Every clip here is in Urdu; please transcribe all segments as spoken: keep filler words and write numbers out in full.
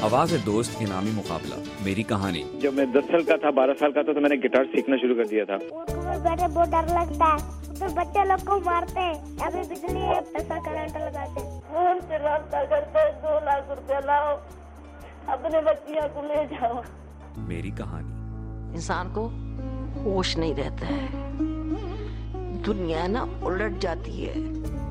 آواز دوست انعامی مقابلہ میری کہانی. جب میں دس سال کا تھا بارہ سال کا تھا تو میں نے گٹار سیکھنا شروع کر دیا تھا. بیٹھے بہت ڈر لگتا ہے تو بچے لوگ کو مارتے ہیں. ابھی بجلی ایسا کرنٹ لگاتے ہیں. فون سے رابطہ کرتے ہیں. دو لاکھ روپے لاؤ اپنے بچیاں کو لے جاؤ. میری کہانی. انسان کو ہوش نہیں رہتا ہے, دنیا نا الٹ جاتی ہے.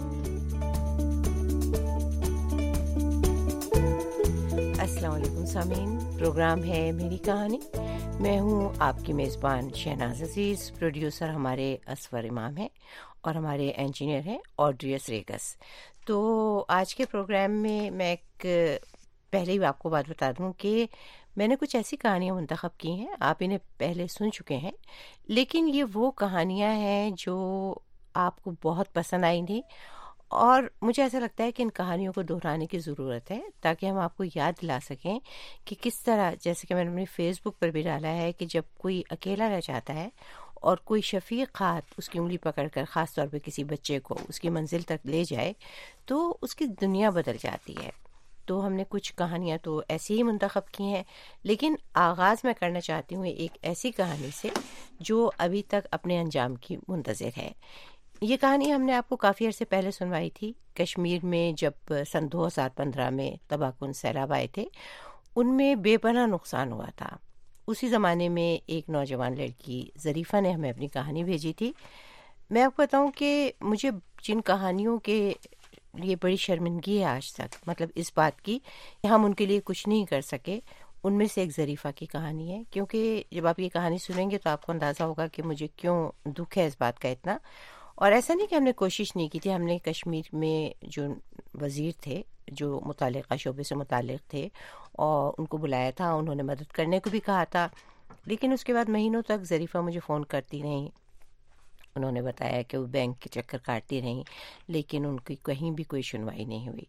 السلام علیکم سامعین, پروگرام ہے میری کہانی. میں ہوں آپ کی میزبان شہناز عزیز. پروڈیوسر ہمارے اسور امام ہیں اور ہمارے انجینئر ہیں آڈریس ریگس. تو آج کے پروگرام میں میں ایک پہلے ہی آپ کو بات بتا دوں کہ میں نے کچھ ایسی کہانیاں منتخب کی ہیں, آپ انہیں پہلے سن چکے ہیں, لیکن یہ وہ کہانیاں ہیں جو آپ کو بہت پسند آئی تھیں اور مجھے ایسا لگتا ہے کہ ان کہانیوں کو دہرانے کی ضرورت ہے تاکہ ہم آپ کو یاد دلا سکیں کہ کس طرح, جیسے کہ میں نے اپنے فیس بک پر بھی ڈالا ہے کہ جب کوئی اکیلا رہ جاتا ہے اور کوئی شفیق ہاتھ اس کی انگلی پکڑ کر خاص طور پہ کسی بچے کو اس کی منزل تک لے جائے تو اس کی دنیا بدل جاتی ہے. تو ہم نے کچھ کہانیاں تو ایسی ہی منتخب کی ہیں, لیکن آغاز میں کرنا چاہتی ہوں ایک ایسی کہانی سے جو ابھی تک اپنے انجام کی منتظر ہے. یہ کہانی ہم نے آپ کو کافی عرصے پہلے سنوائی تھی. کشمیر میں جب سن دو ہزار پندرہ میں تباہ کن سیلاب آئے تھے, ان میں بے پناہ نقصان ہوا تھا. اسی زمانے میں ایک نوجوان لڑکی ظریفہ نے ہمیں اپنی کہانی بھیجی تھی. میں آپ کو بتاؤں کہ مجھے جن کہانیوں کے لیے بڑی شرمندگی ہے آج تک, مطلب اس بات کی کہ ہم ان کے لیے کچھ نہیں کر سکے, ان میں سے ایک ظریفہ کی کہانی ہے. کیونکہ جب آپ یہ کہانی سنیں گے تو آپ کو اندازہ ہوگا کہ مجھے کیوں دکھ ہے اس بات کا اتنا. اور ایسا نہیں کہ ہم نے کوشش نہیں کی تھی, ہم نے کشمیر میں جو وزیر تھے جو متعلقہ شعبے سے متعلق تھے اور ان کو بلایا تھا, انہوں نے مدد کرنے کو بھی کہا تھا, لیکن اس کے بعد مہینوں تک ظریفہ مجھے فون کرتی رہیں. انہوں نے بتایا کہ وہ بینک کے چکر کاٹتی رہیں, لیکن ان کی کہیں بھی کوئی سنوائی نہیں ہوئی.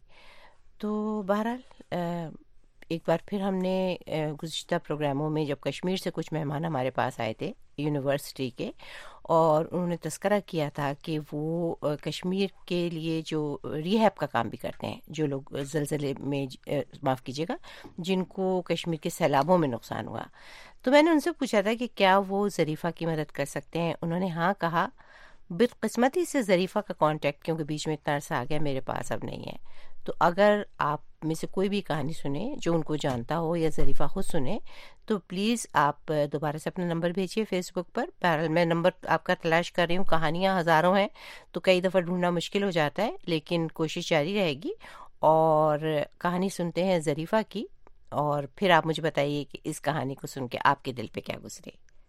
تو بہرحال ایک بار پھر ہم نے گزشتہ پروگراموں میں جب کشمیر سے کچھ مہمان ہمارے پاس آئے تھے یونیورسٹی کے, اور انہوں نے تذکرہ کیا تھا کہ وہ کشمیر کے لیے جو ریہیب کا کام بھی کرتے ہیں, جو لوگ زلزلے میں, معاف کیجیے گا, جن کو کشمیر کے سیلابوں میں نقصان ہوا. تو میں نے ان سے پوچھا تھا کہ کیا وہ ظریفہ کی مدد کر سکتے ہیں. انہوں نے ہاں کہا. بدقسمتی سے ظریفہ کا کانٹیکٹ, کیونکہ بیچ میں اتنا عرصہ آ گیا, میرے پاس اب نہیں ہے. تو اگر آپ میں سے کوئی بھی کہانی سنیں جو ان کو جانتا ہو یا ظریفہ خود سنیں تو پلیز آپ دوبارہ سے اپنا نمبر بھیجیے فیس بک پر. بہرحال میں نمبر آپ کا تلاش کر رہی ہوں, کہانیاں ہزاروں ہیں تو کئی دفعہ ڈھونڈنا مشکل ہو جاتا ہے, لیکن کوشش جاری رہے گی. اور کہانی سنتے ہیں ظریفہ کی, اور پھر آپ مجھے بتائیے کہ اس کہانی کو سن کے آپ کے دل پہ کیا گزرے.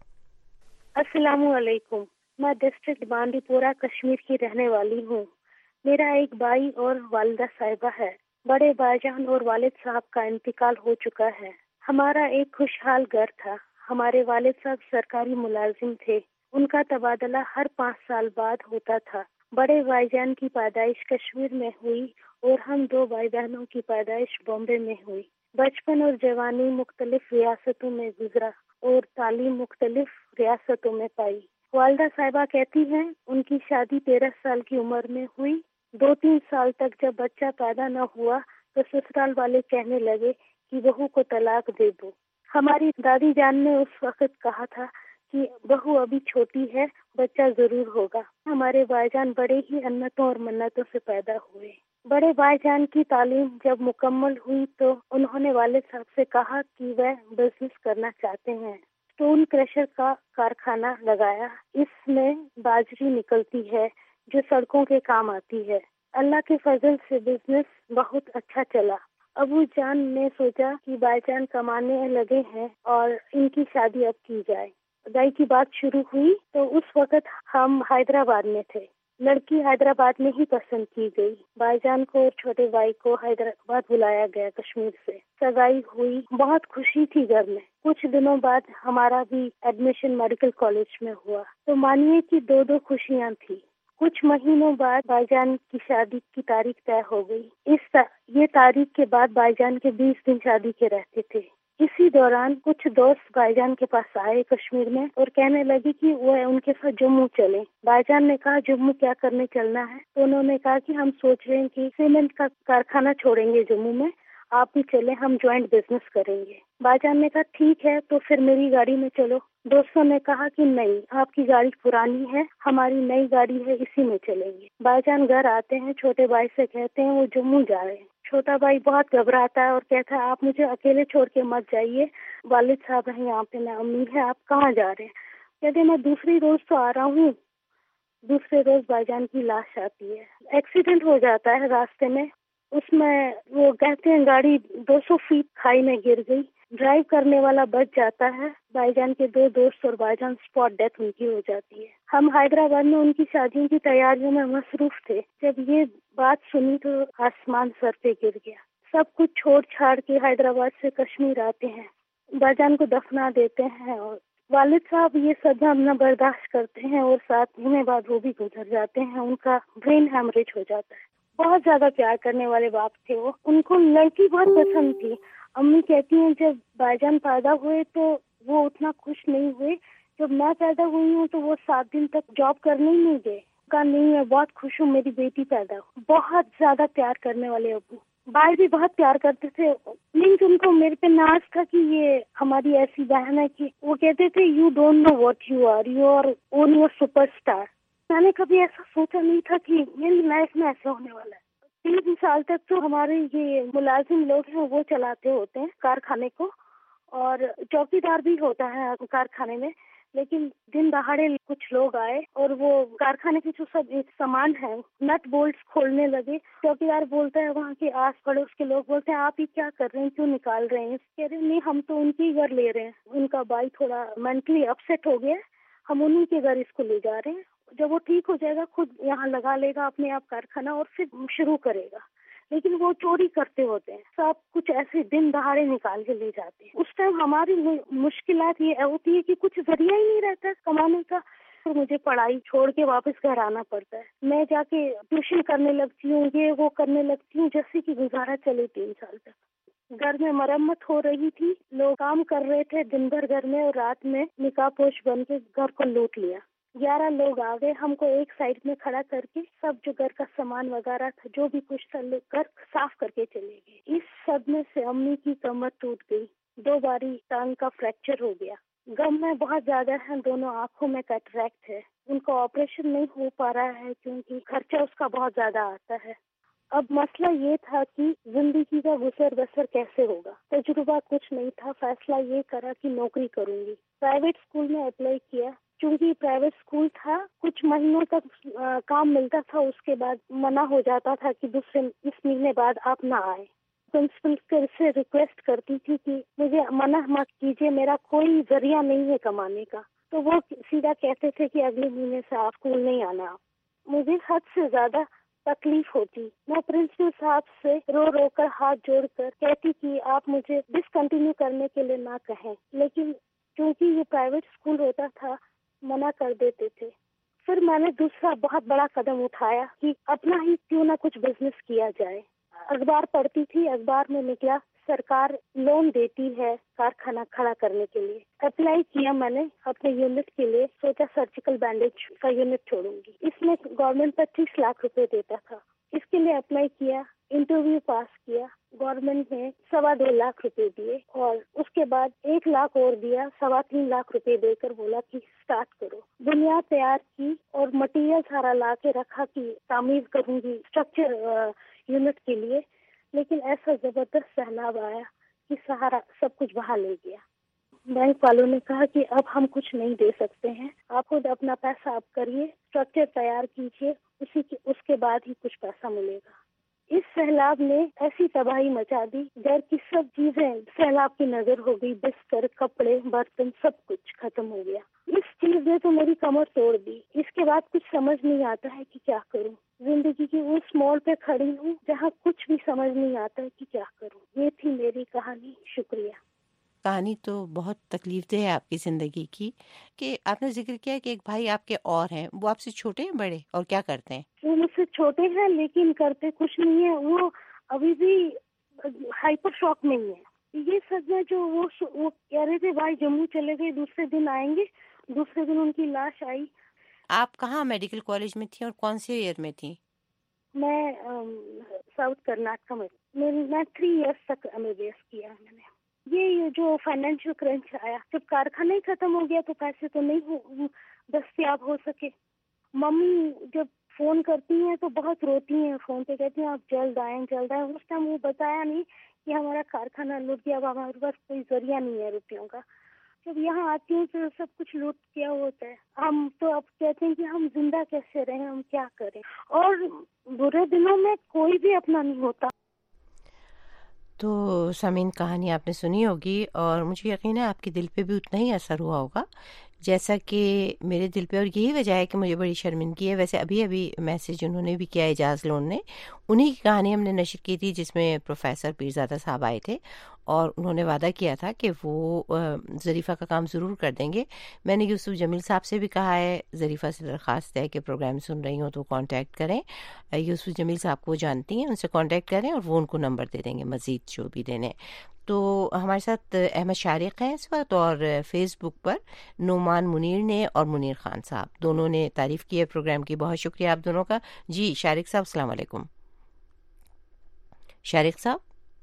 السلام علیکم. میں ڈسٹرکٹ بانڈی پورہ کشمیر کی رہنے والی ہوں. میرا ایک بھائی اور والدہ صاحبہ ہے. بڑے بھائی جان اور والد صاحب کا انتقال ہو چکا ہے. ہمارا ایک خوشحال گھر تھا. ہمارے والد صاحب سرکاری ملازم تھے. ان کا تبادلہ ہر پانچ سال بعد ہوتا تھا. بڑے بھائی جان کی پیدائش کشمیر میں ہوئی اور ہم دو بھائی بہنوں کی پیدائش بامبے میں ہوئی. بچپن اور جوانی مختلف ریاستوں میں گزرا اور تعلیم مختلف ریاستوں میں پائی. والدہ صاحبہ کہتی ہیں ان کی شادی تیرہ سال کی عمر میں ہوئی. دو تین سال تک جب بچہ پیدا نہ ہوا تو سسرال والے کہنے لگے کہ بہو کو طلاق دے دو. ہماری دادی جان نے اس وقت کہا تھا کہ بہو ابھی چھوٹی ہے, بچہ ضرور ہوگا. ہمارے بھائی جان بڑے ہی انتوں اور منتوں سے پیدا ہوئے. بڑے بھائی جان کی تعلیم جب مکمل ہوئی تو انہوں نے والد صاحب سے کہا کہ وہ بزنس کرنا چاہتے ہیں. اسٹون کریشر کا کارخانہ لگایا. اس میں باجری نکلتی ہے جو سڑکوں کے کام آتی ہے. اللہ کے فضل سے بزنس بہت اچھا چلا. ابو جان نے سوچا کہ بھائی جان کمانے لگے ہیں اور ان کی شادی اب کی جائے. ادائی کی بات شروع ہوئی تو اس وقت ہم حیدرآباد میں تھے. لڑکی حیدرآباد میں ہی پسند کی گئی. بھائی جان کو اور چھوٹے بھائی کو حیدرآباد بلایا گیا کشمیر سے. سگائی ہوئی. بہت خوشی تھی گھر میں. کچھ دنوں بعد ہمارا بھی ایڈمیشن میڈیکل کالج میں ہوا. تو مانیے کہ دو دو خوشیاں تھی. کچھ مہینوں بعد بھائی جان کی شادی کی تاریخ طے ہو گئی. اس تا... یہ تاریخ کے بعد بھائی جان کے بیس دن شادی کے رہتے تھے. اسی دوران کچھ دوست بھائی جان کے پاس آئے کشمیر میں اور کہنے لگے کہ وہ ان کے ساتھ جموں چلیں. بھائی جان نے کہا جموں کیا کرنے چلنا ہے؟ تو انہوں نے کہا کہ ہم سوچ رہے ہیں کہ سیمنٹ کا کارخانہ چھوڑیں گے جموں میں آپ بھی چلیں، ہم جوائنٹ بزنس کریں گے۔ بائی جان نے کہا ٹھیک ہے تو پھر میری گاڑی میں چلو۔ دوستوں نے کہا کہ نہیں، آپ کی گاڑی پرانی ہے، ہماری نئی گاڑی ہے، اسی میں چلیں گے۔ بائی جان گھر آتے ہیں، چھوٹے بھائی سے کہتے ہیں وہ جموں جا رہے ہیں۔ چھوٹا بھائی بہت گھبراتا ہے اور کہتا ہے آپ مجھے اکیلے چھوڑ کے مت جائیے، والد صاحب ہیں یہاں پہ، میں امی ہے، آپ کہاں جا رہے ہیں؟ کہتے میں دوسری روز تو آ رہا ہوں۔ دوسرے روز بھائی جان کی لاش آتی ہے، ایکسیڈنٹ ہو جاتا ہے راستے میں۔ اس میں وہ کہتے ہیں گاڑی دو سو فیٹ کھائی میں گر گئی، ڈرائیو کرنے والا بچ جاتا ہے۔ بھائی جان کے دو دوست اور بھائی جان اسپاٹ ڈیتھ ان کی ہو جاتی ہے۔ ہم حیدرآباد میں ان کی شادیوں کی تیاریوں میں مصروف تھے۔ جب یہ بات سنی تو آسمان سر پہ گر گیا۔ سب کچھ چھوڑ چھاڑ کے حیدرآباد سے کشمیر آتے ہیں، بھائی جان کو دفنا دیتے ہیں، اور والد صاحب یہ صدمہ نہ برداشت کرتے ہیں اور سات مہینے بعد وہ بھی گزر جاتے ہیں۔ ان کا برین ہیمریج ہو جاتا ہے۔ بہت زیادہ پیار کرنے والے باپ تھے وہ، ان کو لڑکی بہت پسند تھی۔ امی کہتی ہیں جب بھائی جان پیدا ہوئے تو وہ اتنا خوش نہیں ہوئے، جب میں پیدا ہوئی ہوں تو وہ سات دن تک جاب کرنے ہی نہیں گئے۔ کہا نہیں میں بہت خوش ہوں میری بیٹی پیدا ہو۔ بہت زیادہ پیار کرنے والے ابو، بھائی بھی بہت پیار کرتے تھے، لیکن ان کو میرے پہ ناز تھا کہ یہ ہماری ایسی بہن ہے کہ وہ کہتے تھے you don't know what you are, you are on your super star. میں نے کبھی ایسا سوچا نہیں تھا کہ میری لائف میں ایسا ہونے والا ہے۔ تین سال تک تو ہمارے یہ ملازم لوگ ہیں وہ چلاتے ہوتے ہیں کارخانے کو، اور چوکی دار بھی ہوتا ہے کارخانے میں، لیکن دن دہاڑے کچھ لوگ آئے اور وہ کارخانے کے جو سب سامان ہے نٹ بولٹس کھولنے لگے۔ چوکی دار بولتا ہے وہاں کے آس پڑوس کے لوگ بولتے ہیں آپ یہ کیا کر رہے ہیں، کیوں نکال رہے ہیں؟ کہہ رہے نہیں ہم تو ان کے گھر لے رہے ہیں، ان کا بھائی تھوڑا مینٹلی اپسیٹ ہو گیا، ہم انہیں کے گھر اس کو لے جا رہے ہیں، جب وہ ٹھیک ہو جائے گا خود یہاں لگا لے گا اپنے آپ کارخانہ اور پھر شروع کرے گا۔ لیکن وہ چوری کرتے ہوتے ہیں، سب کچھ ایسے دن دہاڑے نکال کے لے جاتے ہیں۔ اس ٹائم ہماری مشکلات یہ ہوتی ہے کہ کچھ ذریعہ ہی نہیں رہتا کمانے کا، پھر مجھے پڑھائی چھوڑ کے واپس گھر آنا پڑتا ہے۔ میں جا کے ٹیوشن کرنے لگتی ہوں، یہ وہ کرنے لگتی ہوں، جیسے کہ گزارا چلے تین سال تک۔ گھر میں مرمت ہو رہی تھی، لوگ کام کر رہے تھے دن بھر گھر میں، اور رات میں نکاح پوش بن کے گھر کو لوٹ لیا۔ گیارہ لوگ آ گئے، ہم کو ایک سائڈ میں کھڑا کر کے سب جو گھر کا سامان وغیرہ تھا جو بھی کچھ تھا گھر صاف کر کے چلے گئے۔ اس صدمے سے امی کی کمر ٹوٹ گئی، دو باری ٹانگ کا فریکچر ہو گیا، غم میں بہت زیادہ ہے، دونوں آنکھوں میں کیٹریکٹ ہے، ان کا آپریشن نہیں ہو پا رہا ہے کیونکہ خرچہ اس کا بہت زیادہ آتا ہے۔ اب مسئلہ یہ تھا کہ زندگی کا گزر بسر کیسے ہوگا، تجربہ کچھ نہیں تھا، فیصلہ یہ کرا کہ نوکری کروں گی۔ پرائیویٹ اسکول میں اپلائی کیا، چونکہ پرائیویٹ اسکول تھا کچھ مہینوں تک کام ملتا تھا، اس کے بعد منع ہو جاتا تھا کہ دوسرے اس مہینے بعد آپ نہ آئے۔ پرنسپل سے ریکویسٹ کرتی تھی کہ مجھے منع مت کیجیے، میرا کوئی ذریعہ نہیں ہے کمانے کا، تو وہ سیدھا کہتے تھے کہ اگلے مہینے سے آپ اسکول نہیں آنا۔ مجھے حد سے زیادہ تکلیف ہوتی، میں پرنسپل صاحب سے رو رو کر ہاتھ جوڑ کر کہتی کہ آپ مجھے ڈسکنٹینیو کرنے کے لیے نہ کہیں، لیکن کیونکہ یہ پرائیویٹ اسکول ہوتا تھا منع کر دیتے تھے۔ پھر میں نے دوسرا بہت بڑا قدم اٹھایا کہ اپنا ہی کیوں نہ کچھ بزنس کیا جائے۔ اخبار پڑھتی تھی، اخبار میں نکلا سرکار لون دیتی ہے کارخانہ کھڑا کرنے کے لیے۔ اپلائی کیا میں نے اپنے یونٹ کے لیے، سوچا سرجیکل بینڈیج کا یونٹ چھوڑوں گی، اس میں گورنمنٹ پچیس لاکھ روپے دیتا تھا۔ اس کے لیے اپلائی کیا، انٹرویو پاس کیا، گورنمنٹ نے سوا دو لاکھ روپے دیے، اور اس کے بعد ایک لاکھ اور دیا، سوا تین لاکھ روپے دے کر بولا کہ سٹارٹ کرو۔ بنیاد تیار کی اور مٹیریل سارا لا کے رکھا کہ تعمیر کروں گی اسٹرکچر یونٹ کے لیے، لیکن ایسا زبردست سیلاب آیا کہ سہارا سب کچھ بہا لے گیا۔ بینک والوں نے کہا کہ اب ہم کچھ نہیں دے سکتے ہیں، آپ خود اپنا پیسہ آپ کریے، اسٹرکچر تیار کیجیے، اسی کے اس کے بعد ہی کچھ پیسہ ملے گا۔ اس سیلاب نے ایسی تباہی مچا دی، گھر کی سب چیزیں سیلاب کی نظر ہو گئی، بستر، کپڑے، برتن، سب کچھ ختم ہو گیا۔ اس چیز نے تو میری کمر توڑ دی۔ اس کے بعد کچھ سمجھ نہیں آتا ہے کہ کیا کروں۔ زندگی کی اس موڑ پہ کھڑی ہوں جہاں کچھ بھی سمجھ نہیں آتا ہے کہ کیا کروں۔ یہ تھی میری کہانی، شکریہ۔ کہانی تو بہت تکلیف دہ ہے آپ کی زندگی کی، کہ آپ نے ذکر کیا کہ ایک بھائی آپ کے اور ہیں، وہ آپ سے چھوٹے ہیں بڑے، اور کیا کرتے ہیں؟ وہ مجھ سے چھوٹے ہیں لیکن کرتے کچھ نہیں ہے، وہ ابھی بھی ہائپر شاک میں ہی ہے۔ یہ سچ ہے جو وہ وہ کہہ رہے تھے بھائی جموں چلے گئے، دوسرے دن آئیں گے، دوسرے دن ان کی لاش آئی۔ آپ کہاں میڈیکل کالج میں تھیں اور کون سے ایئر میں تھیں؟ میں ساؤتھ کرناٹک میں میں تھری ایئرس تک ایم بی بی ایس کیا میں نے. یہ جو فائنینشیل کرنچ آیا, جب کارخانہ ہی ختم ہو گیا تو پیسے تو نہیں دستیاب ہو سکے. ممی جب فون کرتی ہیں تو بہت روتی ہیں, فون پہ کہتی ہیں آپ جلد آئیں جلد آئیں. اس ٹائم وہ بتایا نہیں کہ ہمارا کارخانہ لوٹ گیا, اب ہمارے پاس کوئی ذریعہ نہیں ہے روپیوں کا. جب یہاں آتی ہوں تو سب کچھ لوٹ کیا ہوتا ہے. ہم تو اب کہتے ہیں کہ ہم زندہ کیسے رہیں, ہم کیا کریں, اور برے دنوں میں کوئی بھی اپنا نہیں ہوتا. تو سامعین, کہانی آپ نے سنی ہوگی اور مجھے یقین ہے آپ کے دل پہ بھی اتنا ہی اثر ہوا ہوگا جیسا کہ میرے دل پہ, اور یہی وجہ ہے کہ مجھے بڑی شرمندگی ہے. ویسے ابھی ابھی میسج انہوں نے بھی کیا اعجاز لون نے, انہی کی کہانی ہم نے نشر کی تھی جس میں پروفیسر پیرزادہ صاحب آئے تھے اور انہوں نے وعدہ کیا تھا کہ وہ ظریفہ کا کام ضرور کر دیں گے. میں نے یوسف جمیل صاحب سے بھی کہا ہے, ظریفہ سے درخواست ہے کہ پروگرام سن رہی ہوں تو کانٹیکٹ کریں. یوسف جمیل صاحب کو جانتی ہیں, ان سے کانٹیکٹ کریں اور وہ ان کو نمبر دے دیں گے مزید جو بھی دینے. تو ہمارے ساتھ احمد شارق ہیں اس وقت, اور فیس بک پر نعمان منیر نے اور منیر خان صاحب دونوں نے تعریف کی ہے پروگرام کی. بہت شکریہ آپ دونوں کا. جی شارق صاحب السلام علیکم. شارق صاحب,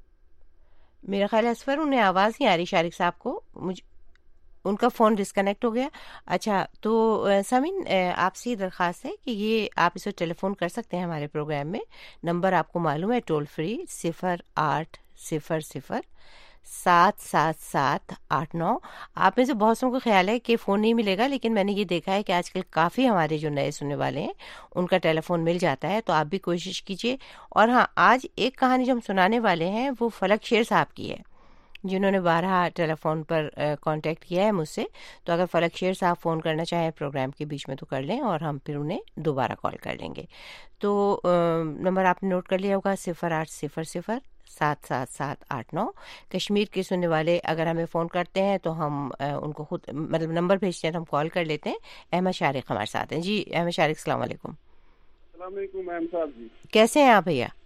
میرا خیال ہے اسفر انہیں آواز نہیں آ رہی شارق صاحب کو, مجھ ان کا فون ڈسکنیکٹ ہو گیا. اچھا, تو سامعین آپ سے درخواست ہے کہ یہ آپ اس وقت ٹیلی فون کر سکتے ہیں ہمارے پروگرام میں. نمبر آپ کو معلوم ہے, ٹول فری صفر آٹھ صفر صفر سات سات سات آٹھ نو. آپ میں سے بہت سو کو خیال ہے کہ فون نہیں ملے گا, لیکن میں نے یہ دیکھا ہے کہ آج کل کافی ہمارے جو نئے سننے والے ہیں ان کا ٹیلی فون مل جاتا ہے, تو آپ بھی کوشش کیجیے. اور ہاں, آج ایک کہانی جو ہم سنانے والے ہیں وہ فلک شیر صاحب کی ہے, جنہوں نے بارہا ٹیلی فون پر کانٹیکٹ کیا ہے مجھ سے. تو اگر فلک شیر صاحب فون کرنا چاہیں پروگرام کے بیچ میں تو کر لیں, اور ہم پھر انہیں دوبارہ کال کر لیں گے. تو نمبر آپ نے نوٹ کر لیا ہوگا, صفر آٹھ صفر صفر سات سات سات آٹھ نو. کشمیر کے سننے والے اگر ہمیں فون کرتے ہیں تو ہم ان کو خود مطلب نمبر بھیجتے ہیں تو ہم کال کر لیتے ہیں. احمد شارق ہمارے ساتھ ہیں. جی احمد شارق السلام علیکم. السلام علیکم احمد صاحب جی. کیسے ہیں آپ بھیا؟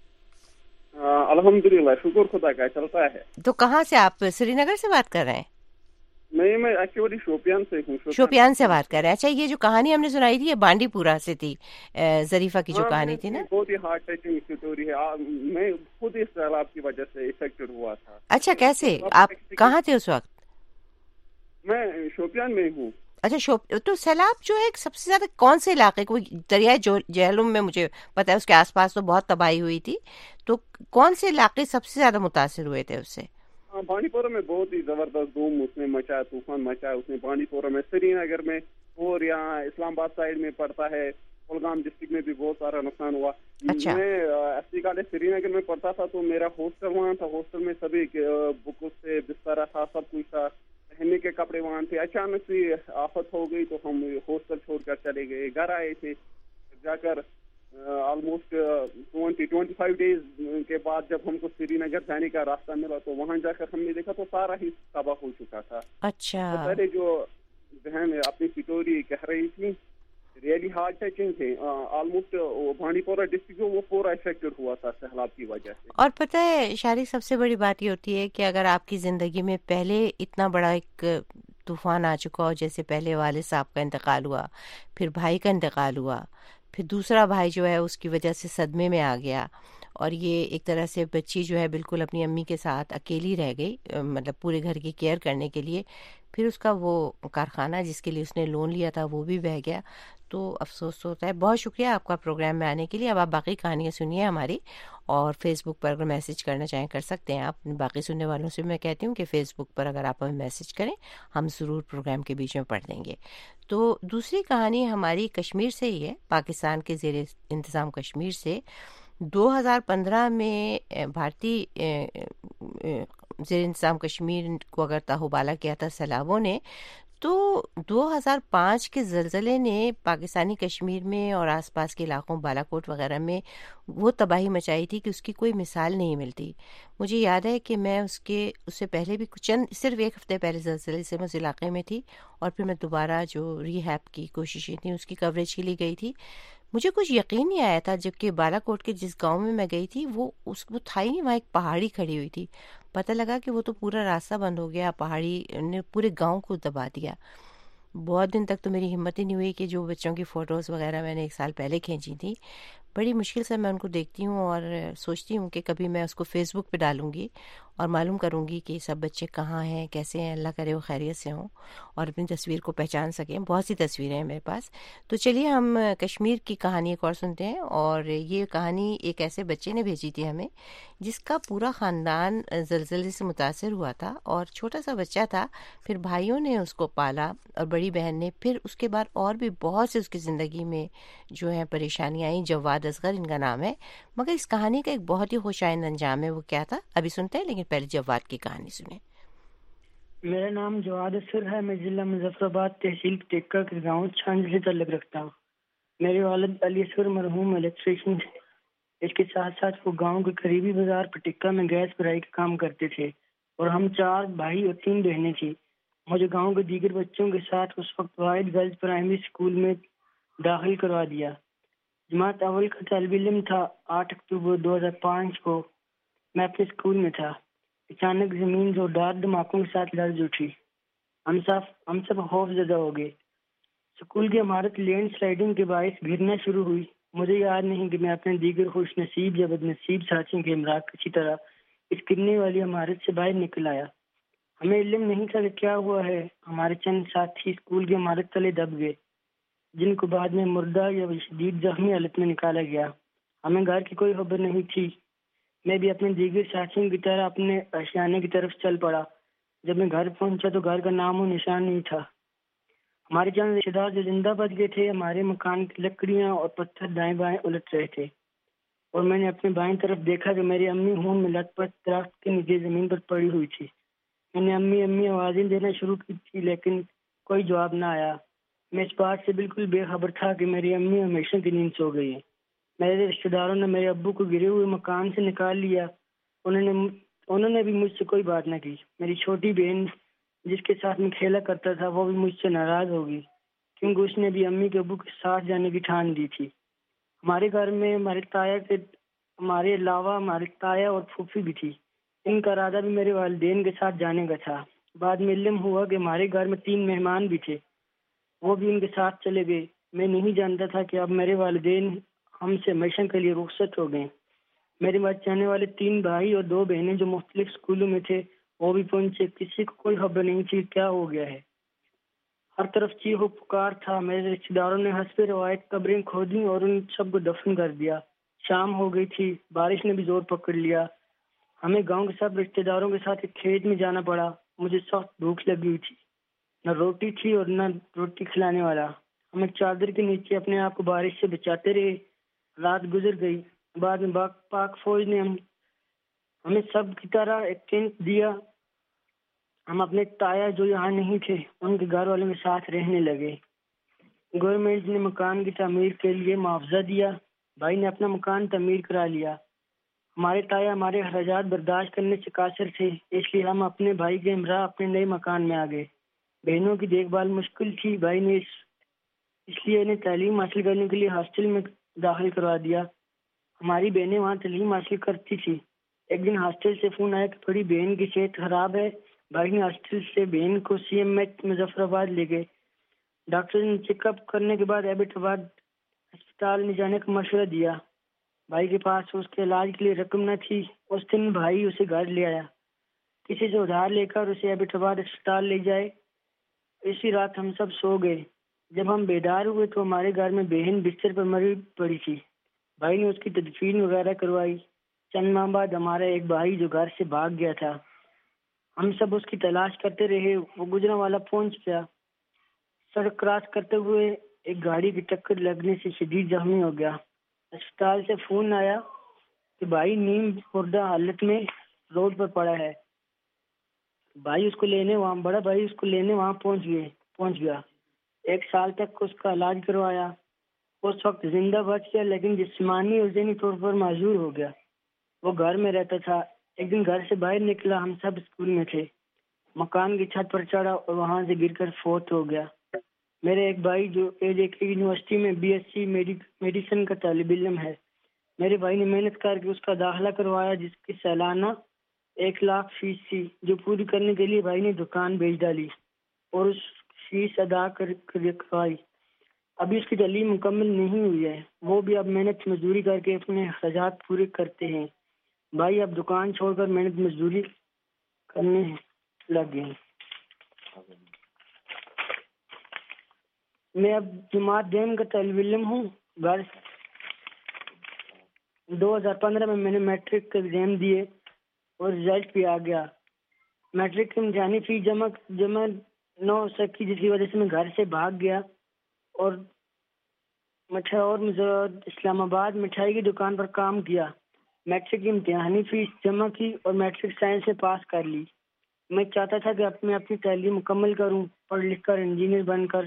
الحمدللہ, شکر خدا کا, چلتا ہے. تو کہاں سے آپ, سری نگر سے بات کر رہے ہیں؟ نہیں, میں ایکچولی شوپیان سے ہوں. شوپیان سے بات کر رہے ہیں. اچھا, یہ جو کہانی ہم نے سنائی تھی یہ بانڈی پورہ سے تھی, ظریفہ کی جو کہانی تھی نا, بہت ہی ہارٹ ٹچنگ اسٹوری ہے. میں خود اس سیلاب کی وجہ سے افیکٹڈ ہوا تھا. اچھا, کیسے, آپ کہاں تھے اس وقت؟ میں شوپیان میں ہوں. اچھا, شوپ تو سیلاب جو ہے سب سے زیادہ کون سے علاقے کو, دریائے جہلم میں مجھے پتا ہے اس کے آس پاس تو بہت تباہی ہوئی تھی, تو کون سے علاقے سب سے زیادہ متاثر ہوئے تھے اس سے؟ بانڈی پورہ میں بہت ہی زبردست دھوم اس نے مچایا, طوفان مچایا اس نے بانڈی پورہ میں, سری نگر میں, اور یہاں اسلام آباد سائڈ میں پڑتا ہے, کولگام ڈسٹرکٹ میں بھی بہت سارا نقصان ہوا. اچھا. میں S T college Srinagar میں پڑھتا تھا تو میرا ہاسٹل وہاں تھا. ہاسٹل میں سبھی بک سے بستر تھا, سب کچھ تھا, پہننے کے کپڑے وہاں تھے. اچانک سے آفت ہو گئی تو ہم ہاسٹل چھوڑ کر چلے گئے, گھر آئے تھے. جا کر almost twenty twenty five days کے بعد جب ہم کو سری نگر جانے کا راستہ ملا تو وہاں جا کر ہم نے دیکھا تو سارا ہی تباہ ہو چکا تھا. اچھا. پہلے جو بہن اپنی اسٹوری کہہ رہی تھی ریئلی ہارڈ ٹچنگ تھے. آلموسٹ بانڈی پورہ ڈسٹرکٹ جو وہ پورا افیکٹڈ ہوا تھا سیلاب کی وجہ سے. اور پتہ ہے شارق, سب سے بڑی بات یہ ہوتی ہے کہ اگر آپ کی زندگی میں پہلے اتنا بڑا ایک طوفان آ چکا ہو, جیسے پہلے والد صاحب کا انتقال ہوا, پھر بھائی کا انتقال ہوا, پھر دوسرا بھائی جو ہے اس کی وجہ سے صدمے میں آ گیا, اور یہ ایک طرح سے بچی جو ہے بالکل اپنی امی کے ساتھ اکیلی رہ گئی, مطلب پورے گھر کی کیئر کرنے کے لیے. پھر اس کا وہ کارخانہ جس کے لیے اس نے لون لیا تھا وہ بھی بہہ گیا, تو افسوس ہوتا ہے. بہت شکریہ آپ کا پروگرام میں آنے کے لیے. اب آپ باقی کہانیاں سنیے ہماری, اور فیس بک پر اگر میسج کرنا چاہیں کر سکتے ہیں آپ. باقی سننے والوں سے میں کہتی ہوں کہ فیس بک پر اگر آپ ہمیں میسج کریں ہم ضرور پروگرام کے بیچ میں پڑھ دیں گے. تو دوسری کہانی ہماری کشمیر سے ہی ہے, پاکستان کے زیر انتظام کشمیر سے. دو ہزار پندرہ میں بھارتی زیر انتظام کشمیر کو اگر تاہوبالا کیا تھا سیلابوں نے, تو دو ہزار پانچ کے زلزلے نے پاکستانی کشمیر میں اور آس پاس کے علاقوں بالا کوٹ وغیرہ میں وہ تباہی مچائی تھی کہ اس کی کوئی مثال نہیں ملتی. مجھے یاد ہے کہ میں اس کے اس سے پہلے بھی چند صرف ایک ہفتے پہلے زلزلے سے میں اس علاقے میں تھی, اور پھر میں دوبارہ جو ری ہیپ کی کوششیں تھیں اس کی کوریج کے لیے گئی تھی. مجھے کچھ یقین نہیں آیا تھا جبکہ بالا کوٹ کے جس گاؤں میں میں گئی تھی وہ اس وہ تھا ہی نہیں, وہاں ایک پہاڑی کھڑی ہوئی تھی. پتہ لگا کہ وہ تو پورا راستہ بند ہو گیا, پہاڑی نے پورے گاؤں کو دبا دیا. بہت دن تک تو میری ہمت ہی نہیں ہوئی کہ جو بچوں کی فوٹوز وغیرہ میں نے ایک سال پہلے کھینچی تھی بڑی مشکل سے میں ان کو دیکھتی ہوں اور سوچتی ہوں کہ کبھی میں اس کو فیس بک پہ ڈالوں گی اور معلوم کروں گی کہ سب بچے کہاں ہیں، کیسے ہیں، اللہ کرے وہ خیریت سے ہوں اور اپنی تصویر کو پہچان سکیں. بہت سی تصویریں ہیں میرے پاس. تو چلیے ہم کشمیر کی کہانی ایک اور سنتے ہیں. اور یہ کہانی ایک ایسے بچے نے بھیجی تھی ہمیں جس کا پورا خاندان زلزلے سے متاثر ہوا تھا اور چھوٹا سا بچہ تھا، پھر بھائیوں نے اس کو پالا اور بڑی بہن نے، پھر اس کے بعد اور بھی بہت سے اس کی زندگی میں جو ہیں پریشانیاں آئیں. جواد اصغر ان کا نام ہے، مگر اس کہانی کا ایک بہت ہی خوش آئند انجام ہے. وہ کیا تھا ابھی سنتے ہیں، لیکن پہلے جواد کی کہانی سنیں. میرا نام جواد اصغر ہے. میں ضلع مظفر آباد تحصیل ٹیکہ کے گاؤں چھانج سے تعلق رکھتا ہوں. میرے والد علی اصغر مرحوم الیکٹریشین تھے. اس کے ساتھ ساتھ وہ گاؤں کے قریبی بازار پٹکا میں گیس بھرائی کا کام کرتے تھے اور ہم چار بھائی اور تین بہنیں تھیں. مجھے گاؤں کے دیگر بچوں کے ساتھ اس وقت واحد گرلز پرائمری اسکول میں داخل کروا دیا. جماعت اول کا طالب علم تھا. آٹھ اکتوبر دو ہزار پانچ کو میں اپنے اسکول میں تھا. اچانک زمین زوردار دھماکوں کے ساتھ لرز اٹھی. ہم سب ہم سب خوف زدہ ہو گئے. اسکول کی عمارت لینڈ سلائڈنگ کے باعث گرنا شروع ہوئی. مجھے یاد نہیں کہ میں اپنے دیگر خوش نصیب یا بد نصیب ساتھیوں کے ہمراہ کسی طرح اس گرنے والی عمارت سے باہر نکل آیا. ہمیں علم نہیں تھا کہ کیا ہوا ہے. ہمارے چند ساتھی اسکول کی عمارت تلے دب گئے، جن کو بعد میں مردہ یا شدید زخمی حالت میں نکالا گیا. ہمیں گھر کی کوئی خبر نہیں تھی. میں بھی اپنے دیگر ساتھیوں کی طرح اپنے آشیانے کی طرف چل پڑا. جب میں گھر پہنچا تو گھر کا نام و نشان نہیں تھا. ہمارے چند رشتے دار جو زندہ بچ گئے تھے، ہمارے مکان کی لکڑیاں اور پتھر دائیں بائیں الٹ رہے تھے، اور میں نے اپنے بائیں طرف دیکھا کہ میری امی خون میں لت پت درخت کے نیچے زمین پر پڑی ہوئی تھی. میں نے امی امی آوازیں دینا شروع کی تھی، لیکن کوئی جواب نہ آیا. میں اس بات سے بالکل بے خبر تھا کہ میری امی ہمیشہ کی نیند سو گئی ہیں. میرے رشتے داروں نے میرے ابو کو گرے ہوئے مکان سے نکال لیا. انہوں نے انہوں نے بھی مجھ سے کوئی بات نہ کی. میری چھوٹی بہن جس کے ساتھ میں کھیلا کرتا تھا وہ بھی مجھ سے ناراض ہوگی، کیونکہ اس نے بھی امی کے ابو کے ساتھ جانے کی ٹھان دی تھی. ہمارے گھر میں ہمارے تایا کے ہمارے علاوہ ہمارے تایا اور پھوپھی بھی تھی. ان کا ارادہ بھی میرے والدین کے ساتھ جانے کا تھا. بعد میں علم ہوا کہ ہمارے گھر میں تین مہمان بھی تھے، وہ بھی ان کے ساتھ چلے گئے. میں نہیں جانتا تھا کہ اب میرے والدین ہم سے ہمیشہ کے لیے رخصت ہو گئے. میرے بعد چاہنے والے تین بھائی اور دو بہنیں جو مختلف اسکولوں میں تھے وہ بھی پہنچے. کسی کو کوئی خبر نہیں تھی کیا ہو گیا ہے. ہر طرف چیخ و پکار تھا. میرے رشتے داروں نے حسب روایت قبریں کھودی اور ان سب کو دفن کر دیا. شام ہو گئی تھی. بارش نے بھی زور پکڑ لیا. ہمیں گاؤں کے سب رشتے داروں کے ساتھ ایک کھیت میں جانا پڑا. مجھے سخت بھوک لگی ہوئی تھی. نہ روٹی تھی اور نہ روٹی کھلانے والا. ہم ایک چادر کے نیچے اپنے آپ کو بارش سے بچاتے رہے. رات گزر گئی. بعد میں پاک فوج نے ہم ہمیں سب کی طرح ایک ٹینٹ دیا. ہم اپنے تایا جو یہاں نہیں تھے ان کے گھر والوں کے ساتھ رہنے لگے. گورنمنٹ نے مکان کی تعمیر کے لیے معاوضہ دیا. بھائی نے اپنا مکان تعمیر کرا لیا. ہمارے تایا ہمارے اخراجات برداشت کرنے سے قاصر تھے، اس لیے ہم اپنے بھائی کے ہمراہ اپنے نئے مکان میں آ گئے. بہنوں کی دیکھ بھال مشکل تھی. بھائی نے اس اس لیے انہیں تعلیم حاصل کرنے کے لیے ہاسٹل میں داخل کروا دیا. ہماری بہنیں وہاں تعلیم حاصل کرتی تھی. ایک دن ہاسٹل سے فون آیا کہ بڑی بہن کی صحت خراب ہے. بھائی نے ہاسٹل سے بہن کو سی ایم ایچ مظفر آباد لے گئے. ڈاکٹر نے چیک اپ کرنے کے بعد ایبٹ آباد اسپتال میں جانے کا مشورہ دیا. بھائی کے پاس اس کے علاج کے لیے رقم نہ تھی. اس دن بھائی اسے گھر لے آیا، کسی سے ادھار لے کر اسے ایبٹ آباد اسپتال لے جائے. اسی رات ہم سب سو گئے. جب ہم بیدار ہوئے تو ہمارے گھر میں بہن بستر پر مری پڑی تھی. بھائی نے اس کی تدفین وغیرہ کروائی. چند ماہ بعد ہمارا ایک بھائی جو گھر سے بھاگ گیا تھا، ہم سب اس کی تلاش کرتے رہے. وہ گجرا والا پہنچ گیا. سڑک کراس کرتے ہوئے ایک گاڑی کی ٹکر لگنے سے شدید زخمی ہو گیا. اسپتال سے فون آیا کہ بھائی نیم خوردہ حالت میں روڈ پر پڑا ہے. بھائی اس کو لینے وہاں بڑا بھائی اس کو لینے وہاں پہنچ گئے پہنچ گیا. ایک سال تک اس کا علاج کروایا. اس وقت زندہ بچ گیا، لیکن جسمانی اور ذہنی طور پر معذور ہو گیا. وہ گھر میں رہتا تھا. ایک دن گھر سے باہر نکلا. ہم سب اسکول میں تھے. مکان کی چھت پر چڑھا اور وہاں سے گر کر فوت ہو گیا. میرے ایک بھائی جو ایج ایک یونیورسٹی میں بی ایس سی میڈیسن کا طالب علم ہے. میرے بھائی نے محنت کر کے اس کا داخلہ کروایا، جس کی سالانہ ایک لاکھ فیس تھی، جو پوری کرنے کے لیے بھائی نے دکان بیچ ڈالی اور اس فیس ادا کر کروائی. ابھی اس کی تعلیم مکمل نہیں ہوئی ہے، وہ بھی اب محنت مزدوری کر کے اپنے اخراجات پورے کرتے ہیں۔ بھائی اب دکان چھوڑ کر محنت مزدوری کرنے لگ گئے۔ میں اب جماعت دین کا طالب علم ہوں۔ گھر دو ہزار پندرہ میں میں نے میٹرک کا ایگزام دیے اور رزلٹ بھی آ گیا۔ میٹرک کی امتحانی فیس جمع جمع نہ ہو سکی، جس کی وجہ سے میں گھر سے بھاگ گیا اور مٹھائی اور اسلام آباد مٹھائی کی دکان پر کام کیا۔ میٹرک کی امتحانی فیس جمع کی اور میٹرک سائنس سے پاس کر لی۔ میں چاہتا تھا کہ میں اپنی تعلیم مکمل کروں، پڑھ لکھ کر انجینئر بن کر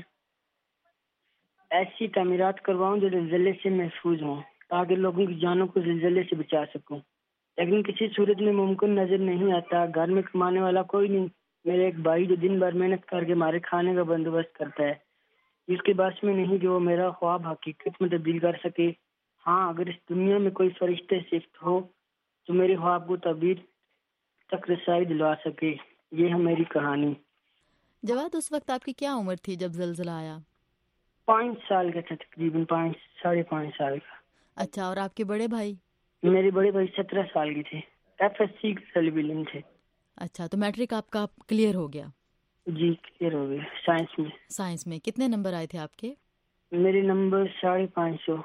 ایسی تعمیرات کرواؤں جو زلزلے سے محفوظ ہوں، تاکہ لوگوں کی جانوں کو زلزلے سے بچا سکوں، لیکن کسی صورت میں ممکن نظر نہیں آتا۔ گھر میں کمانے والا کوئی نہیں، میرے ایک بھائی جو دن بھر محنت کر کے ہمارے کھانے کا بندوبست کرتا ہے، جس کے باعث میں نہیں کہ وہ میرا خواب حقیقت میں تبدیل کر سکے۔ ہاں، اگر اس دنیا میں کوئی فرشتے صفت ہو تو میرے خواب کو تعبیر تک رسائی دلوا سکے۔ یہ ہے میری کہانی۔ جواد، اس وقت آپ کی کیا عمر تھی جب زلزلہ آیا؟ پانچ سال کا تھا، تقریباً پانچ ساڑھے پانچ سال کا۔ اچھا، اور آپ کے بڑے بھائی؟ میرے بڑے بھائی سترہ سال کے تھے، ایف ایس سی کے طالب علم تھے۔ اچھا، تو میٹرک آپ کا کلیئر ہو گیا؟ جی کلیئر ہو گیا۔ سائنس میں؟ سائنس میں کتنے نمبر آئے تھے آپ کے؟ میرے نمبر ساڑھے پانچ سو۔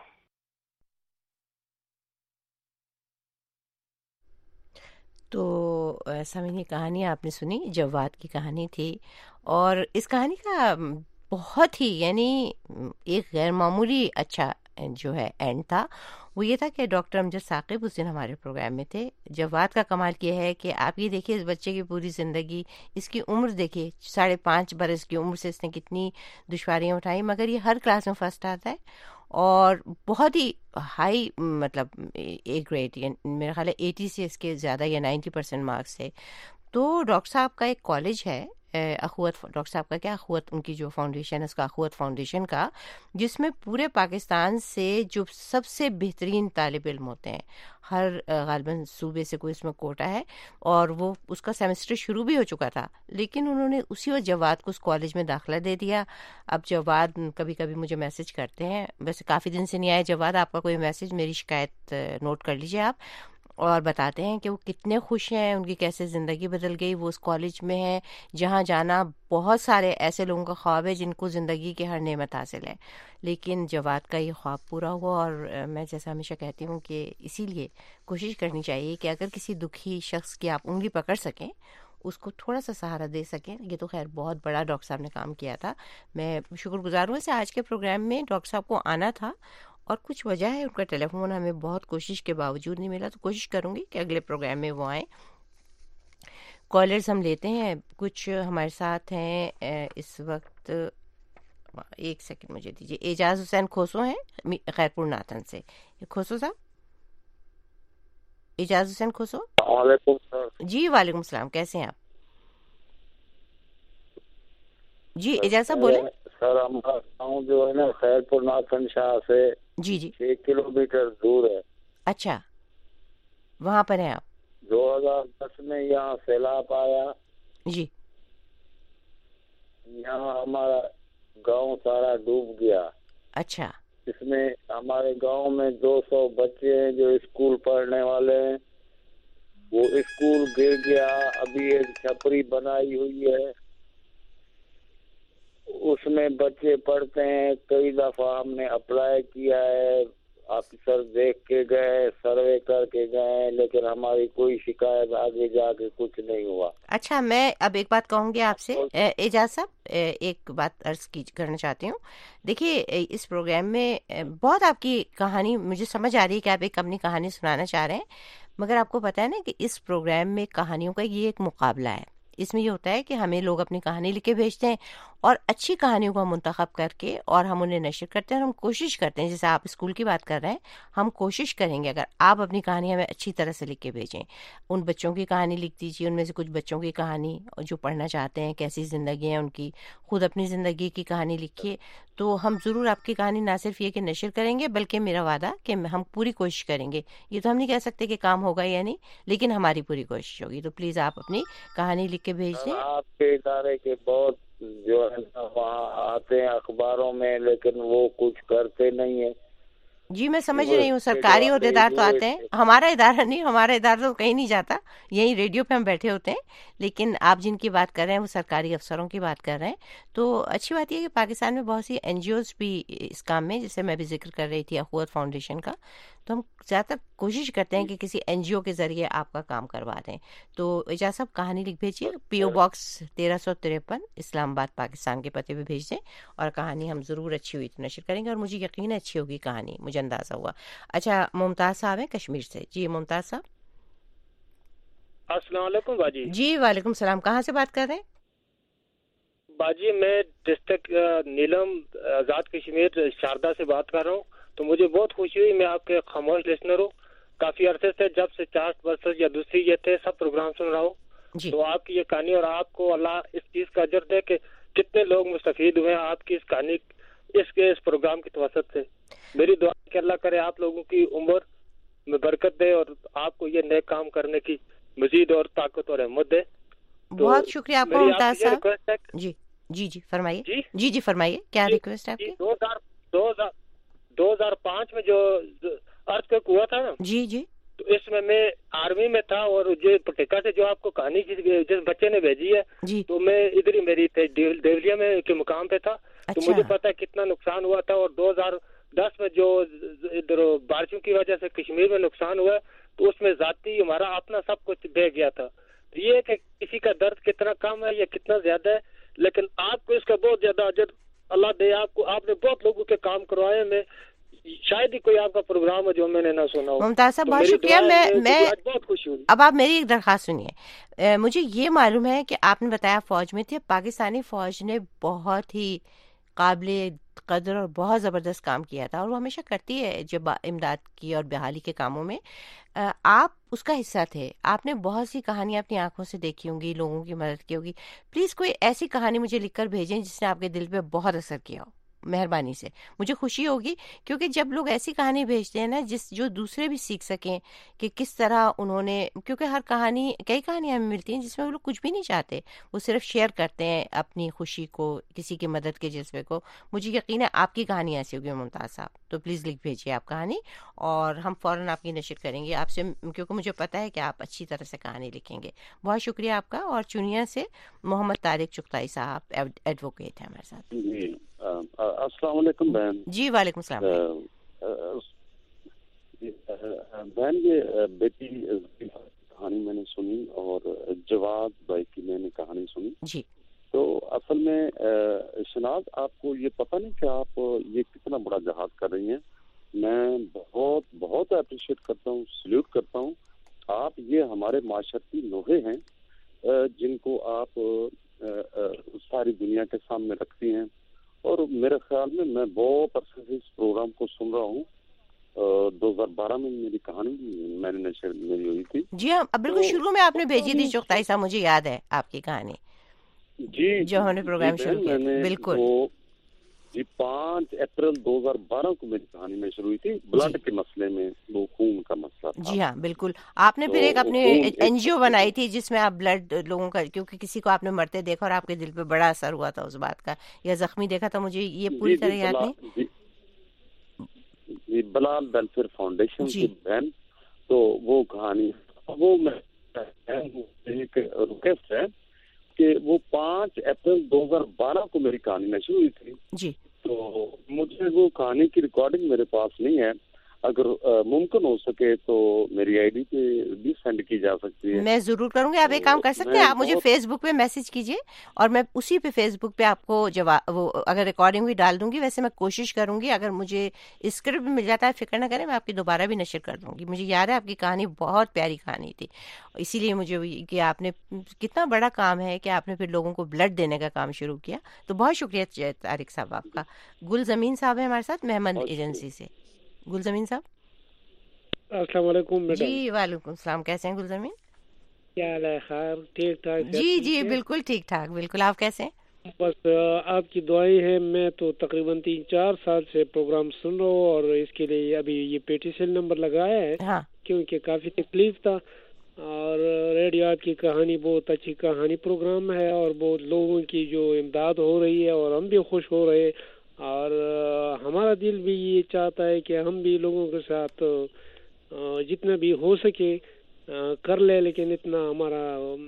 تو سامعین، یہ کہانی آپ نے سنی، جواد کی کہانی تھی، اور اس کہانی کا بہت ہی یعنی ایک غیر معمولی اچھا جو ہے اینڈ تھا۔ وہ یہ تھا کہ ڈاکٹر امجد ثاقب اس دن ہمارے پروگرام میں تھے۔ جواد کا کمال یہ ہے کہ آپ یہ دیکھیے، اس بچے کی پوری زندگی، اس کی عمر دیکھیے، ساڑھے پانچ برس کی عمر سے اس نے کتنی دشواریاں اٹھائیں، مگر یہ ہر کلاس میں فرسٹ آتا ہے اور بہت ہی ہائی مطلب اے گریڈ، میرا خیال ہے ایٹی سے اس کے زیادہ یا نائنٹی پرسینٹ مارکس ہے۔ تو ڈاکٹر صاحب کا ایک کالج ہے، اخوت، ڈاکٹر صاحب کا کیا اخوت، ان کی جو فاؤنڈیشن ہے اس کا اخوت فاؤنڈیشن کا، جس میں پورے پاکستان سے جو سب سے بہترین طالب علم ہوتے ہیں، ہر غالباً صوبے سے کوئی اس میں کوٹا ہے، اور وہ اس کا سیمسٹر شروع بھی ہو چکا تھا، لیکن انہوں نے اسی وقت جواد کو اس کالج میں داخلہ دے دیا۔ اب جواد کبھی کبھی مجھے میسج کرتے ہیں، ویسے کافی دن سے نہیں آئے جواد آپ کا کوئی میسج، میری شکایت نوٹ کر لیجیے آپ، اور بتاتے ہیں کہ وہ کتنے خوش ہیں، ان کی کیسے زندگی بدل گئی۔ وہ اس کالج میں ہیں جہاں جانا بہت سارے ایسے لوگوں کا خواب ہے جن کو زندگی کی ہر نعمت حاصل ہے، لیکن جواد کا یہ خواب پورا ہوا۔ اور میں جیسا ہمیشہ کہتی ہوں کہ اسی لیے کوشش کرنی چاہیے کہ اگر کسی دکھی شخص کی آپ انگلی پکڑ سکیں، اس کو تھوڑا سا سہارا دے سکیں۔ یہ تو خیر بہت بڑا ڈاکٹر صاحب نے کام کیا تھا، میں شکر گزار ہوں۔ سے آج کے پروگرام میں ڈاکٹر صاحب کو آنا تھا اور کچھ وجہ ہے ان کا ٹیلی فون ہمیں بہت کوشش کے باوجود نہیں ملا، تو کوشش کروں گی کہ اگلے پروگرام میں وہ آئیں۔ کالرز ہم لیتے ہیں، کچھ ہمارے ساتھ ہیں اس وقت، ایک سیکنڈ مجھے دیجیے۔ اعجاز حسین کھوسو ہیں خیرپور ناتن سے۔ کھوسو صاحب، اعجاز حسین کھوسو۔ وعلیکم السلام۔ جی وعلیکم السلام، کیسے ہیں آپ؟ جی اعجاز صاحب بولیں۔ سر ہم گاؤں جو ہے نا خیرپور ناتن شاہ سے جی جی چھ کلو میٹر دور ہے۔ اچھا، وہاں پر ہیں آپ؟ دو ہزار دس میں یہاں سیلاب آیا، جی، یہاں ہمارا گاؤں سارا ڈوب گیا۔ اچھا، اس میں ہمارے گاؤں میں دو سو بچے ہیں جو اسکول پڑھنے والے ہیں، وہ اسکول گر گیا۔ ابھی ایک چھپری بنائی ہوئی ہے، اس میں بچے پڑھتے ہیں۔ کئی دفعہ ہم نے اپلائی کیا ہے، آفیسر دیکھ کے گئے، سروے کر کے گئے، لیکن ہماری کوئی شکایت آگے جا کے کچھ نہیں ہوا۔ اچھا، میں اب ایک بات کہوں گی آپ سے اعجاز صاحب، ایک بات عرض کی کرنا چاہتی ہوں۔ دیکھیے اس پروگرام میں بہت آپ کی کہانی مجھے سمجھ آ رہی ہے کہ آپ ایک اپنی کہانی سنانا چاہ رہے ہیں، مگر آپ کو پتہ ہے نا کہ اس پروگرام میں کہانیوں کا یہ ایک مقابلہ ہے۔ اس میں یہ ہوتا ہے کہ ہمیں لوگ اپنی کہانی لکھ کے بھیجتے ہیں اور اچھی کہانیوں کو ہم منتخب کر کے اور ہم انہیں نشر کرتے ہیں، اور ہم کوشش کرتے ہیں، جیسے آپ اسکول کی بات کر رہے ہیں، ہم کوشش کریں گے اگر آپ اپنی کہانی ہمیں اچھی طرح سے لکھ کے بھیجیں، ان بچوں کی کہانی لکھ دیجیے، ان میں سے کچھ بچوں کی کہانی جو پڑھنا چاہتے ہیں، کیسی زندگی ہے ان کی، خود اپنی زندگی کی کہانی لکھیے، تو ہم ضرور آپ کی کہانی نہ صرف یہ کہ نشر کریں گے، بلکہ میرا وعدہ کہ ہم پوری کوشش کریں گے۔ یہ تو ہم نہیں کہہ سکتے کہ کام ہوگا یا نہیں، لیکن ہماری پوری کوشش ہوگی۔ تو پلیز آپ اپنی کہانی لکھ کے بھیج دیں۔ آپ کے ادارے کے بہت جو ہے نا وہاں آتے ہیں اخباروں میں، لیکن وہ کچھ کرتے نہیں ہیں. جی میں سمجھ رہی ہوں، سرکاری عہدیدار تو آتے ہیں، ہمارا ادارہ نہیں، ہمارا ادارہ تو کہیں نہیں جاتا، یہی ریڈیو پہ ہم بیٹھے ہوتے ہیں. لیکن آپ جن کی بات کر رہے ہیں وہ سرکاری افسروں کی بات کر رہے ہیں. تو اچھی بات یہ ہے کہ پاکستان میں بہت سی این جی اوز بھی اس کام میں، جسے میں بھی ذکر کر رہی تھی اخوت فاؤنڈیشن کا، تو ہم زیادہ تر کوشش کرتے ہیں کہ کسی این جی او کے ذریعے آپ کا کام کروا دیں. تو اجازت صاحب کہانی لکھ بھیجیے، پی او باکس تیرہ سو تریپن اسلام آباد پاکستان کے پتے پہ بھیج دیں، اور کہانی ہم ضرور اچھی ہوئی تو نشر کریں گے، اور مجھے یقین ہے اچھی ہوگی کہانی، مجھے اندازہ ہوا. اچھا ممتاز صاحب ہیں کشمیر سے. جی ممتاز صاحب. السلام علیکم باجی. جی وعلیکم السلام. کہاں سے بات کر رہے ہیں باجی؟ میں ڈسٹرکٹ نیلم آزاد کشمیر شاردا سے بات کر رہا ہوں. تو مجھے بہت خوشی ہوئی، میں آپ کے خاموش لسنر ہوں، کافی عرصے سے، جب سے چارٹ ورسز یا دوسری یہ تھے سب پروگرام سن رہا ہوں. جی. تو آپ کی یہ کہانی، اور آپ کو اللہ اس چیز کا اجر دے کہ کتنے لوگ مستفید ہوئے ہیں آپ کی اس کہانی، اس کے اس پروگرام کی توسط سے. میری دعا کہ اللہ کرے آپ لوگوں کی عمر میں برکت دے، اور آپ کو یہ نیک کام کرنے کی مزید اور طاقت اور ہمت دے. بہت شکریہ آپ کا ممتاز صاحب. جی جی جی فرمائیے. جی جی جی فرمائیے، کیا ریکویسٹ ہے آپ کی؟ دو ہزار دو ہزار دو ہزار پانچ میں جو ارتھ کویک ہوا تھا نا، جی جی، تو اس میں میں آرمی میں تھا، اور جو پٹیکا سے جو آپ کو کہانی جس بچے نے بھیجی ہے، جی، تو میں ادھر ہی میری دیولیا میں کے مقام پہ تھا. تو مجھے پتا ہے کتنا نقصان ہوا تھا. اور دو ہزار دس میں جو ادھر بارشوں کی وجہ سے کشمیر میں نقصان ہوا، تو اس میں ذاتی ہمارا اپنا سب کچھ بہ گیا تھا. تو یہ کہ کسی کا درد کتنا کم ہے یا کتنا زیادہ ہے، لیکن آپ کو اس کا بہت زیادہ اجر اللہ دے. آپ کو آپ نے بہت لوگوں کے کام کروائے، میں شاید ہی کوئی آپ کا پروگرام ہے جو میں نے نہ سنا ہو. ممتاز صاحب بہت شکریہ. میں میں بہت خوشی ہوئی. اب آپ میری ایک درخواست سنیے. مجھے یہ معلوم ہے کہ آپ نے بتایا فوج میں تھے. پاکستانی فوج نے بہت ہی قابل قدر اور بہت زبردست کام کیا تھا، اور وہ ہمیشہ کرتی ہے جب امداد کی اور بحالی کے کاموں میں. آپ اس کا حصہ تھے، آپ نے بہت سی کہانیاں اپنی آنکھوں سے دیکھی ہوں گی، لوگوں کی مدد کی ہوگی. پلیز کوئی ایسی کہانی مجھے لکھ کر بھیجیں جس نے آپ کے دل پہ بہت اثر کیا ہو، مہربانی سے. مجھے خوشی ہوگی، کیونکہ جب لوگ ایسی کہانی بھیجتے ہیں نا جس جو دوسرے بھی سیکھ سکیں کہ کس طرح انہوں نے، کیونکہ ہر کہانی، کئی کہانیاں ہمیں ملتی ہیں جس میں وہ لوگ کچھ بھی نہیں چاہتے، وہ صرف شیئر کرتے ہیں اپنی خوشی کو، کسی کی مدد کے جذبے کو. مجھے یقین ہے آپ کی کہانی ایسی ہوگی ممتاز صاحب. تو پلیز لکھ بھیجیے آپ کہانی، اور ہم فوراً آپ کی نشر کریں گے آپ سے، کیونکہ مجھے پتا ہے کہ آپ اچھی طرح سے کہانی لکھیں گے. بہت شکریہ آپ کا. اور چونیا سے محمد طارق چغتائی صاحب ایڈوکیٹ ہیں ہمارے ساتھ. جی السلام علیکم بہن. جی وعلیکم السلام. بہن یہ بیٹی کہانی میں نے سنی، اور جواد بھائی کی میں نے کہانی سنی. جی. تو اصل میں شناز آپ کو یہ پتہ نہیں کہ آپ یہ کتنا بڑا جہاد کر رہی ہیں. میں بہت بہت اپریشیٹ کرتا ہوں، سلیوٹ کرتا ہوں. آپ یہ ہمارے معاشرتی لوہے ہیں جن کو آپ ساری دنیا کے سامنے رکھتی ہیں. اور میرے خیال میں میں بہت عرصے سے اس پروگرام کو سن رہا ہوں. دو ہزار بارہ میں میری کہانی میں نے نشر میری ہوئی تھی. جی ہاں بالکل شروع میں آپ نے بھیجی تھی چغتائی صاحب، مجھے یاد ہے آپ کی کہانی. جی جو ہم نے پروگرام شروع کیا تھا. بالکل جی پانچ اپریل دو ہزار بارہ کو میری کہانی میں شروع ہوئی تھی. بلڈ کے مسئلے میں، وہ خون کا مسئلہ تھا. جی ہاں بالکل. آپ نے پھر ایک اپنی این جی او بنائی تھی جس میں آپ بلڈ لوگوں کا، کیونکہ کسی کو آپ نے مرتے دیکھا اور آپ کے دل پہ بڑا اثر ہوا تھا اس بات کا، یا زخمی دیکھا تھا. مجھے یہ پوری طرح یاد نہیں. جی بلال ویلفیئر فاؤنڈیشن کی بہن. تو وہ کہانی، وہ میں ایک ریکویسٹ ہے کہ وہ پانچ اپریل دو ہزار بارہ کو میری کہانی میں شروع ہوئی تھی. جی. تو مجھے وہ کہانی کی ریکارڈنگ میرے پاس نہیں ہے. اگر ممکن ہو سکے تو میری آئی ڈی پہ بھی سینڈ کی جا سکتی ہے. میں ضرور کروں گی. آپ ایک کام کر سکتے ہیں، آپ مجھے فیس بک پہ میسج کیجیے، اور میں اسی پہ فیس بک پہ آپ کو جواب، وہ اگر ریکارڈنگ بھی ڈال دوں گی. ویسے میں کوشش کروں گی، اگر مجھے اسکرپٹ بھی مل جاتا ہے فکر نہ کریں، میں آپ کی دوبارہ بھی نشر کر دوں گی. مجھے یاد ہے آپ کی کہانی بہت پیاری کہانی تھی، اسی لیے مجھے کہ آپ نے کتنا بڑا کام ہے کہ آپ نے پھر لوگوں کو بلڈ دینے کا کام شروع کیا. تو بہت شکریہ طارق صاحب آپ کا. گل زمین صاحب ہیں ہمارے ساتھ مہمند ایجنسی سے. گل زمین صاحب. السلام علیکم. جی وعلیکم السلام. کیسے ہیں گل زمین؟ کیا حال ہے؟ خیر ٹھیک ٹھاک. جی جی بالکل ٹھیک ٹھاک. بالکل. آپ کیسے ہیں؟ بس آپ کی دعائیں ہیں. میں تو تقریباً تین چار سال سے پروگرام سن رہا ہوں، اور اس کے لیے ابھی یہ پیٹیشن نمبر لگایا ہے کیونکہ کافی تکلیف تھا. اور ریڈیو آپ کی کہانی بہت اچھی کہانی پروگرام ہے اور بہت لوگوں کی جو امداد ہو رہی ہے اور ہم بھی خوش ہو رہے اور ہمارا دل بھی یہ چاہتا ہے کہ ہم بھی لوگوں کے ساتھ جتنا بھی ہو سکے کر لے، لیکن اتنا ہمارا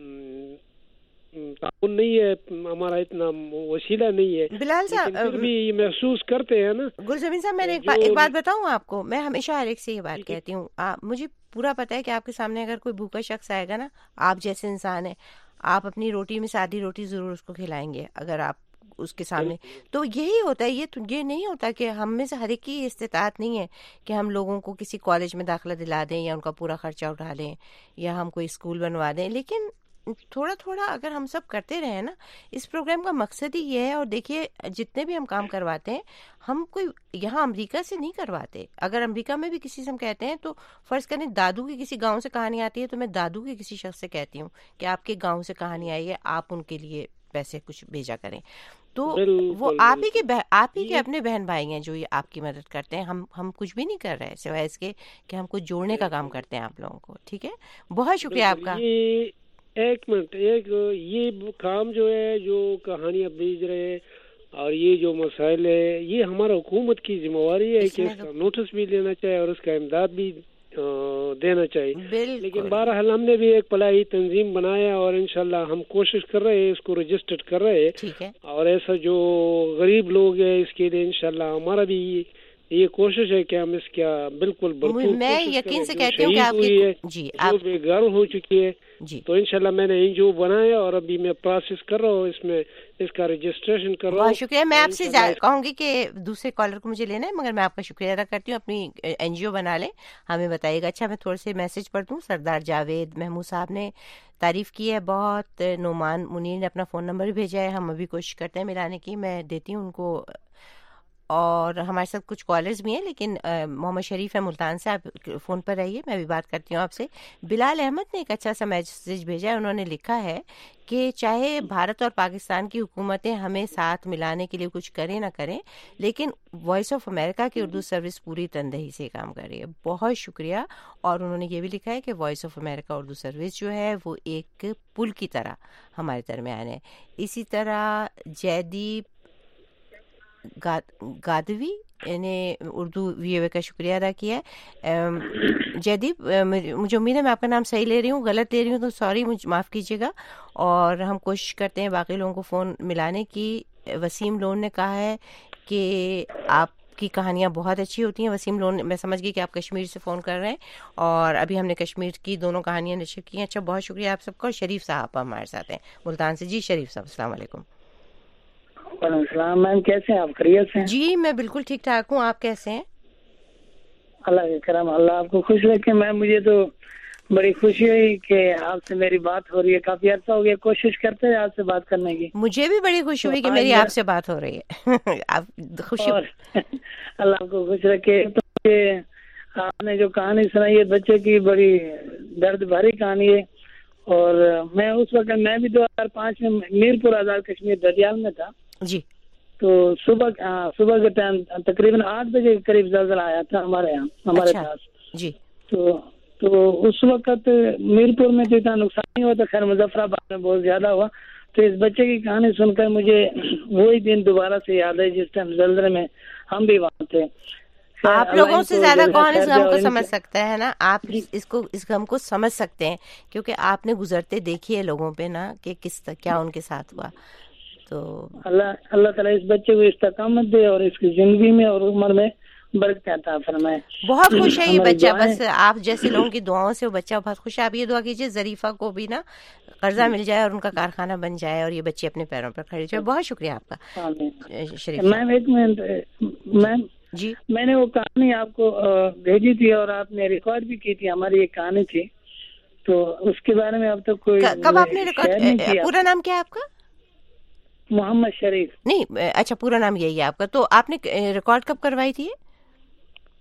تعاون نہیں ہے، ہمارا اتنا وسیلہ نہیں ہے. بلال صاحب پھر بھی یہ محسوس کرتے ہیں نا. گلزمین صاحب میں نے ایک بات بتاؤں آپ کو، میں ہمیشہ ہر ایک سے یہ بات کہتی ہوں، مجھے پورا پتا ہے کہ آپ کے سامنے اگر کوئی بھوکا شخص آئے گا نا، آپ جیسے انسان ہے، آپ اپنی روٹی میں سادی روٹی ضرور اس کو کھلائیں گے اگر آپ اس کے سامنے. تو یہی ہوتا ہے، یہ یہ نہیں ہوتا کہ ہم میں سے ہر ایک کی استطاعت نہیں ہے کہ ہم لوگوں کو کسی کالج میں داخلہ دلا دیں یا ان کا پورا خرچہ اٹھا لیں یا ہم کوئی اسکول بنوا دیں، لیکن تھوڑا تھوڑا اگر ہم سب کرتے رہیں نا. اس پروگرام کا مقصد ہی یہ ہے. اور دیکھیے جتنے بھی ہم کام کرواتے ہیں ہم کوئی یہاں امریکہ سے نہیں کرواتے. اگر امریکہ میں بھی کسی سے ہم کہتے ہیں تو فرض کریں دادو کی کسی گاؤں سے کہانی آتی ہے تو میں دادو کے کسی شخص سے کہتی ہوں کہ آپ کے گاؤں سے کہانی آئی ہے، آپ ان کے لیے پیسے کچھ بھیجا کریں. تو وہ آپ ہی کے آپ ہی کے اپنے بہن بھائی ہیں جو یہ آپ کی مدد کرتے ہیں. ہم ہم کچھ بھی نہیں کر رہے سوائے اس کے کہ ہم کچھ جوڑنے کا کام کرتے ہیں آپ لوگوں کو. ٹھیک ہے، بہت شکریہ آپ کا. ایک منٹ، ایک یہ کام جو ہے جو کہانیاں بھیج رہے ہیں اور یہ جو مسائل ہے یہ ہمارا حکومت کی ذمہ داری ہے کہ اس کا نوٹس بھی لینا چاہیے اور اس کا امداد بھی دینا چاہیے. لیکن بہرحال ہم نے بھی ایک فلاحی تنظیم بنایا اور انشاءاللہ ہم کوشش کر رہے ہیں، اس کو رجسٹرڈ کر رہے ہیں. اور ایسا جو غریب لوگ ہیں اس کے لیے انشاءاللہ ہمارا بھی یہ کوشش ہے کہ ہم اس کا بالکل بھرپور میں یقین سے کہتی ہوں کہ آپ کی جی آپ بے گھر ہو چکی ہے جی تو انشاءاللہ میں نے این جی او بنایا اور ابھی میں پروسیس کر رہا ہوں، اس میں اس کا رجسٹریشن کر رہا ہوں. بہت شکریہ. میں آپ سے کہوں گی کہ دوسرے کالر کو مجھے لینا ہے، مگر میں آپ کا شکریہ ادا کرتی ہوں. اپنی این جی او بنا لیں، ہمیں بتائیے گا. اچھا میں تھوڑے سے میسج پڑھ دوں. سردار جاوید محمود صاحب نے تعریف کی ہے بہت. نعمان منیر نے اپنا فون نمبر بھی بھیجا ہے، ہم ابھی کوشش کرتے ہیں ملانے کی، میں دیتی ہوں ان کو. اور ہمارے ساتھ کچھ کالرز بھی ہیں لیکن محمد شریف ہے ملتان سے، آپ فون پر رہیے، میں بھی بات کرتی ہوں آپ سے. بلال احمد نے ایک اچھا سا میسج بھیجا ہے. انہوں نے لکھا ہے کہ چاہے بھارت اور پاکستان کی حکومتیں ہمیں ساتھ ملانے کے لیے کچھ کریں نہ کریں، لیکن وائس آف امریکہ کی اردو سروس پوری تندہی سے کام کر رہی ہے. بہت شکریہ. اور انہوں نے یہ بھی لکھا ہے کہ voice of America Urdu service جو ہے وہ ایک پل کی طرح ہمارے درمیان ہے. اسی طرح جیدیپ گادوی نے اردو وی او اے کا شکریہ ادا کیا ہے. جیدیپ مجھے امید ہے میں آپ کا نام صحیح لے رہی ہوں، غلط لے رہی ہوں تو سوری، مجھے معاف کیجیے گا. اور ہم کوشش کرتے ہیں باقی لوگوں کو فون ملانے کی. وسیم لون نے کہا ہے کہ آپ کی کہانیاں بہت اچھی ہوتی ہیں. وسیم لون، میں سمجھ گئی کہ آپ کشمیر سے فون کر رہے ہیں اور ابھی ہم نے کشمیر کی دونوں کہانیاں نشر کی ہیں. اچھا بہت شکریہ آپ سب کا. اور شریف صاحب ہمارے ساتھ ہیں ملتان سے. جی شریف صاحب السلام علیکم. وعلیکم السلام. میم کیسے ہیں آپ؟ خیریت سے ہیں؟ جی میں بالکل ٹھیک ٹھاک ہوں، آپ کیسے ہیں؟ اللہ کے کرم، اللہ آپ کو خوش رکھے. میم مجھے تو بڑی خوشی ہوئی کہ آپ سے میری بات ہو رہی ہے. کافی عرصہ ہو گیا کوشش کرتے ہیں آپ سے بات کرنے کی. مجھے بھی بڑی خوشی ہوئی کہ میری آپ سے بات ہو رہی ہے. آپ خوشی اللہ آپ کو خوش رکھے. تو آپ نے جو کہانی سنائی ہے بچے کی، بڑی درد بھری کہانی ہے. اور میں اس وقت میں بھی دو ہزار پانچ میں میرپور آزاد کشمیر دریال میں تھا جی. تو صبح صبح کے ٹائم تقریباً آٹھ بجے کے قریب زلزلہ آیا تھا ہمارے یہاں ہمارے پاس. جی. تو تو اس وقت میرپور میں تو اتنا نقصان نہیں ہوا تھا، خیر مظفر آباد میں بہت زیادہ ہوا. تو اس بچے کی کہانی سن کر مجھے وہی دن دوبارہ سے یاد ہے جس ٹائم زلزلے میں ہم بھی وہاں تھے. آپ لوگوں سے زیادہ کون اس غم کو سمجھ سکتا ہے نا، آپ اس کو اس غم کو سمجھ سکتے ہیں کیونکہ آپ نے گزرتے دیکھی ہے لوگوں پہ نا کہ کس کیا ان کے ساتھ ہوا. تو اللہ اللہ تعالیٰ اس بچے کو استقامت دے اور اس کی زندگی میں اور عمر میں برکت عطا فرمائے. بہت خوش ہے یہ بچہ، بس آپ جیسے لوگوں کی دعاؤں سے وہ بچہ بہت خوش ہے. آپ یہ دعا کیجیے ظریفہ کو بھی نا قرضہ مل جائے اور ان کا کارخانہ بن جائے اور یہ بچے اپنے پیروں پر کھڑے جائے. بہت شکریہ آپ کا شریف. میم ایک منٹ میم جی، میں نے وہ کہانی آپ کو بھیجی تھی اور آپ نے ریکارڈ بھی کی تھی، ہماری ایک کہانی تھی تو اس کے بارے میں اب تک کوئی کب آپ نے ریکارڈ؟ پورا نام کیا ہے آپ کا؟ محمد شریف. نہیں اچھا پورا نام یہی ہے آپ کا. تو آپ نے ریکارڈ کب کروائی تھی؟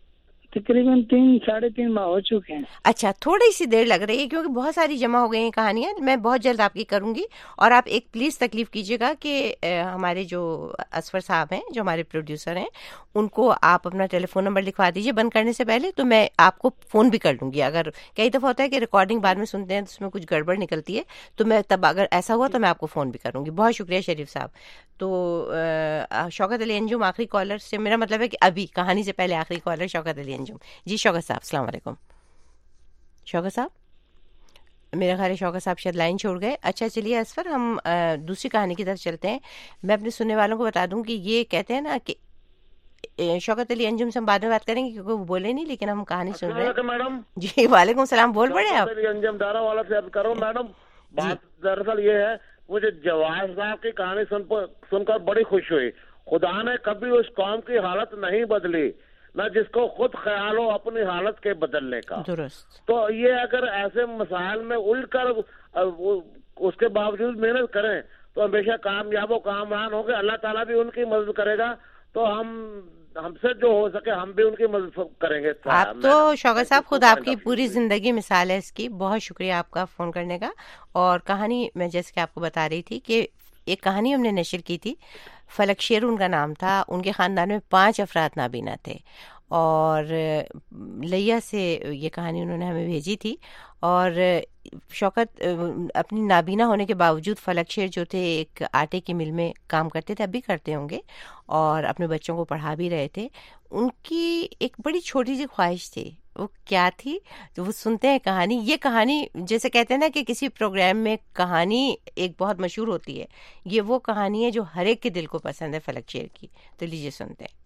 تقریباً تین ساڑھے تین ماہ ہو چکے ہیں. اچھا, تھوڑی سی دیر لگ رہی ہے کیونکہ بہت ساری جمع ہو گئی ہیں کہانیاں. میں بہت جلد آپ کی کروں گی, اور آپ ایک پلیز تکلیف کیجیے گا کہ ہمارے جو اسفر صاحب ہیں جو ہمارے پروڈیوسر ہیں ان کو آپ اپنا ٹیلی فون نمبر لکھوا دیجیے بند کرنے سے پہلے, تو میں آپ کو فون بھی کر لوں گی. اگر کئی دفعہ ہوتا ہے کہ ریکارڈنگ بعد میں سنتے ہیں تو اس میں کچھ گڑبڑ نکلتی ہے, تو میں تب اگر ایسا ہوا تو میں آپ کو فون بھی کروں گی. بہت شکریہ شریف صاحب. تو شوکت علی انجم آخری کالر سے, میرا مطلب ہے کہ ابھی کہانی سے پہلے آخری کالر شوکت علی انجم. جی شوکت صاحب السلام علیکم. شوکت صاحب, میرا خیال ہے شوکت صاحب شاید لائن چھوڑ گئے. اچھا چلیے اسفر, ہم دوسری کہانی کی طرف چلتے ہیں. میں اپنے سننے والوں کو بتا دوں کہ یہ کہتے ہیں نا کہ شوکت علی انجم سے ہم بعد میں بات کریں گے کیونکہ وہ بولے نہیں, لیکن ہم کہانی سن رہے ہیں. میڈم جی وعلیکم السلام, بول پڑے آپ. انجم دارا والا سے عرض کرو میڈم, بات دراصل یہ ہے مجھے جواز صاحب کی کہانی سن سن کر بڑی خوشی ہوئی. خدا نے کبھی اس قوم کی حالت نہیں بدلی نہ جس کو خود خیال ہو اپنی حالت کے بدلنے کا. درست. تو یہ اگر ایسے مسائل میں الٹ کر اس کے باوجود محنت کریں تو ہمیشہ کامیاب و کامران ہوں گے. اللہ تعالیٰ بھی ان کی مدد کرے گا, تو ہم ہم سے جو ہو سکے ہم بھی ان کی مدد کریں گے. آپ تو شوکت صاحب خود آپ کی پوری زندگی مثال ہے اس کی. بہت شکریہ آپ کا فون کرنے کا. اور کہانی میں جیسے کہ آپ کو بتا رہی تھی کہ ایک کہانی ہم نے نشر کی تھی, فلک شیر ان کا نام تھا. ان کے خاندان میں پانچ افراد نابینا تھے, اور لیا سے یہ کہانی انہوں نے ہمیں بھیجی تھی. اور شوکت اپنی نابینا ہونے کے باوجود فلک شیر جو تھے ایک آٹے کی مل میں کام کرتے تھے, اب بھی کرتے ہوں گے, اور اپنے بچوں کو پڑھا بھی رہے تھے. ان کی ایک بڑی چھوٹی سی خواہش تھی, وہ کیا تھی تو وہ سنتے ہیں کہانی. یہ کہانی جیسے کہتے ہیں نا کہ کسی پروگرام میں کہانی ایک بہت مشہور ہوتی ہے, یہ وہ کہانی ہے جو ہر ایک کے دل کو پسند ہے فلک شیر کی. تو لیجیے سنتے ہیں.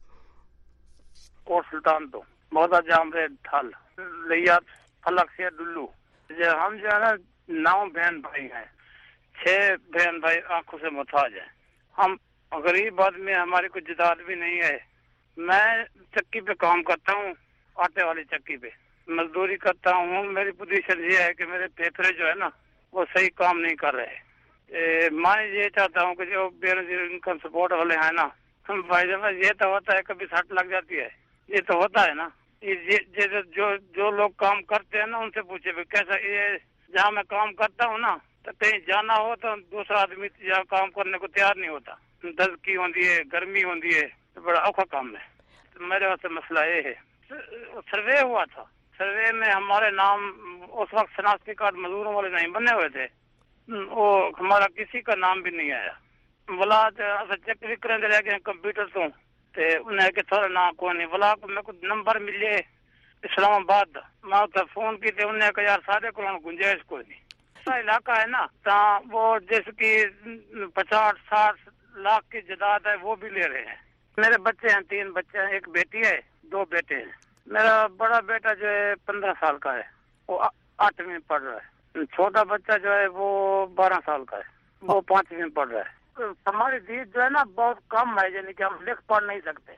کوٹ سلطان تو بہت جام رے تھل لیا فلک شیر ڈلو. ہم جو ہے نا نو بہن بھائی ہیں, چھ بہن بھائی آنکھوں سے محتاج ہیں. ہم غریب آدمی, ہماری کوئی جداد بھی نہیں ہے. میں چکی پہ کام کرتا ہوں, آٹے والی چکی پہ مزدوری کرتا ہوں. میری پوزیشن یہ ہے کہ میرے پھیپھڑے جو ہے نا وہ صحیح کام نہیں کر رہے. میں یہ چاہتا ہوں کہ جو بے روزگاری انکم سپورٹ والے ہیں نا, بھائی جان یہ تو ہوتا ہے کبھی سٹ لگ جاتی ہے, یہ تو ہوتا ہے نا. یہ جو جو لوگ کام کرتے ہیں نا ان سے پوچھے کیسا. یہ جہاں میں کام کرتا ہوں نا تو کہیں جانا ہو تو دوسرا آدمی یہاں کام کرنے کو تیار نہیں ہوتا. دزکی ہوتی ہے, گرمی ہوتی ہے, تو بڑا اوکھا کام ہے. تو میرے واسطے مسئلہ یہ ہے. سروے ہوا تھا, سروے میں ہمارے نام اس وقت شناختی کارڈ مزدوروں والے نہیں بنے ہوئے تھے, وہ ہمارا کسی کا نام بھی نہیں آیا. بلا چیک بھی کریں رہ گئے کمپیوٹر تو انہیں کہ تھوڑا نام کو نہیں بلا کو میرے کو نمبر ملے اسلام آباد. میں فون کی تھے, انہیں کہ یار سارے کو گنجائش کوئی نہیں. علاقہ ہے نا تو وہ جیسے کہ پچاس ساٹھ لاکھ کی جداد ہے وہ بھی لے رہے ہیں. میرے بچے ہیں, تین بچے ہیں, ایک بیٹی ہے, دو بیٹے ہیں. میرا بڑا بیٹا جو ہے پندرہ سال کا ہے, وہ آٹھویں پڑھ رہا ہے. چھوٹا بچہ جو ہے وہ بارہ سال کا ہے, وہ پانچویں پڑھ رہا ہے. ہماری دید جو ہے نا بہت کم ہے, یعنی کہ ہم لکھ پڑھ نہیں سکتے.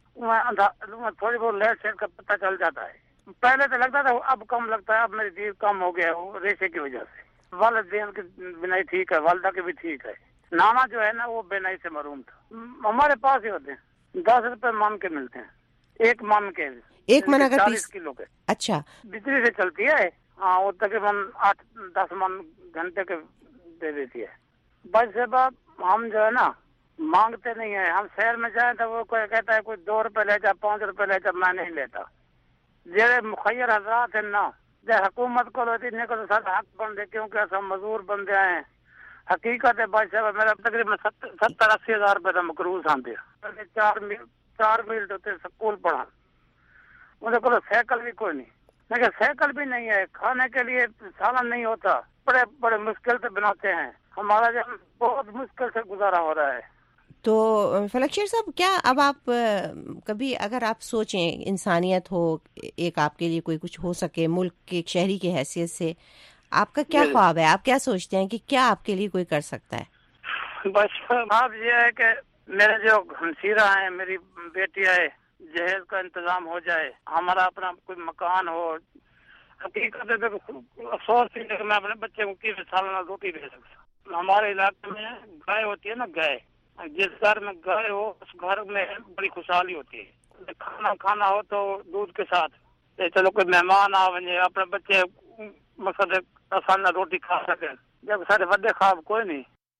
تھوڑی بہت لیٹ سیٹ کا پتہ چل جاتا ہے. پہلے تو لگتا تھا, اب کم لگتا ہے. اب میری دید کم ہو گیا ہے ریشے کی وجہ سے. والدین کی بینائی ٹھیک ہے, والدہ کی بھی ٹھیک ہے. نانا جو ہے نا وہ بینائی سے محروم تھا. ہمارے پاس ہی ہوتے ہیں, دس روپے من کے ملتے ہیں, ایک من کے, ایک من اگر چالیس کلو کے. اچھا بجلی سے چلتی ہے, ہاں وہ تقریباً آٹھ دس من گھنٹے کے دے دیتی ہے. بس سے بات ہم جو ہے نا مانگتے نہیں ہیں. ہم شہر میں جائیں تو وہ کوئی کہتا ہے کوئی دو روپے لے جا, پانچ روپے لے جا, میں نہیں لیتا. جیسے مخیر حضرات ہیں نا, جب حکومت کو لیتی نہیں کو سارا حق بن دے, کیونکہ ہم مزدور بندے ہیں. حقیقت ہے بھائی صاحب, میرا تقریباً ستر اسی ہزار روپے کا مقروض آتے ہیں. چار میل چار میل ہوتے سکول پڑھا, مجھے کو سائیکل بھی کوئی نہیں. لیکن سائیکل بھی نہیں ہے, کھانے کے لیے سالن نہیں ہوتا, بڑے بڑے مشکل سے بناتے ہیں. ہمارا جو بہت مشکل سے گزارا ہو رہا ہے. تو فلک شیر صاحب, کیا اب آپ کبھی اگر آپ سوچیں انسانیت ہو, ایک آپ کے لیے کوئی کچھ ہو سکے ملک کے ایک شہری کی حیثیت سے, آپ کا کیا خواب ہے؟ آپ کیا سوچتے ہیں کہ کیا آپ کے لیے کوئی کر سکتا ہے؟ بس خواب یہ ہے کہ میرے جو ہمشیرہ ہیں, میری بیٹی ہے, جہیز کا انتظام ہو جائے, ہمارا اپنا کوئی مکان ہو. حقیقت ہے افسوس ہے کہ میں اپنے بچے کو کی سالانہ روٹی دے سکتا. ہمارے علاقے میں گائے ہوتی ہے نا, گائے, جس گھر میں گائے ہو اس گھر میں بڑی خوشحالی ہوتی ہے. کھانا کھانا ہو تو دودھ کے ساتھ چلو کوئی مہمان آ ونجے اپنے بچے مقصد آسان روٹی کھا سکیں جب سارے وڈے خواب کوئی نہیں.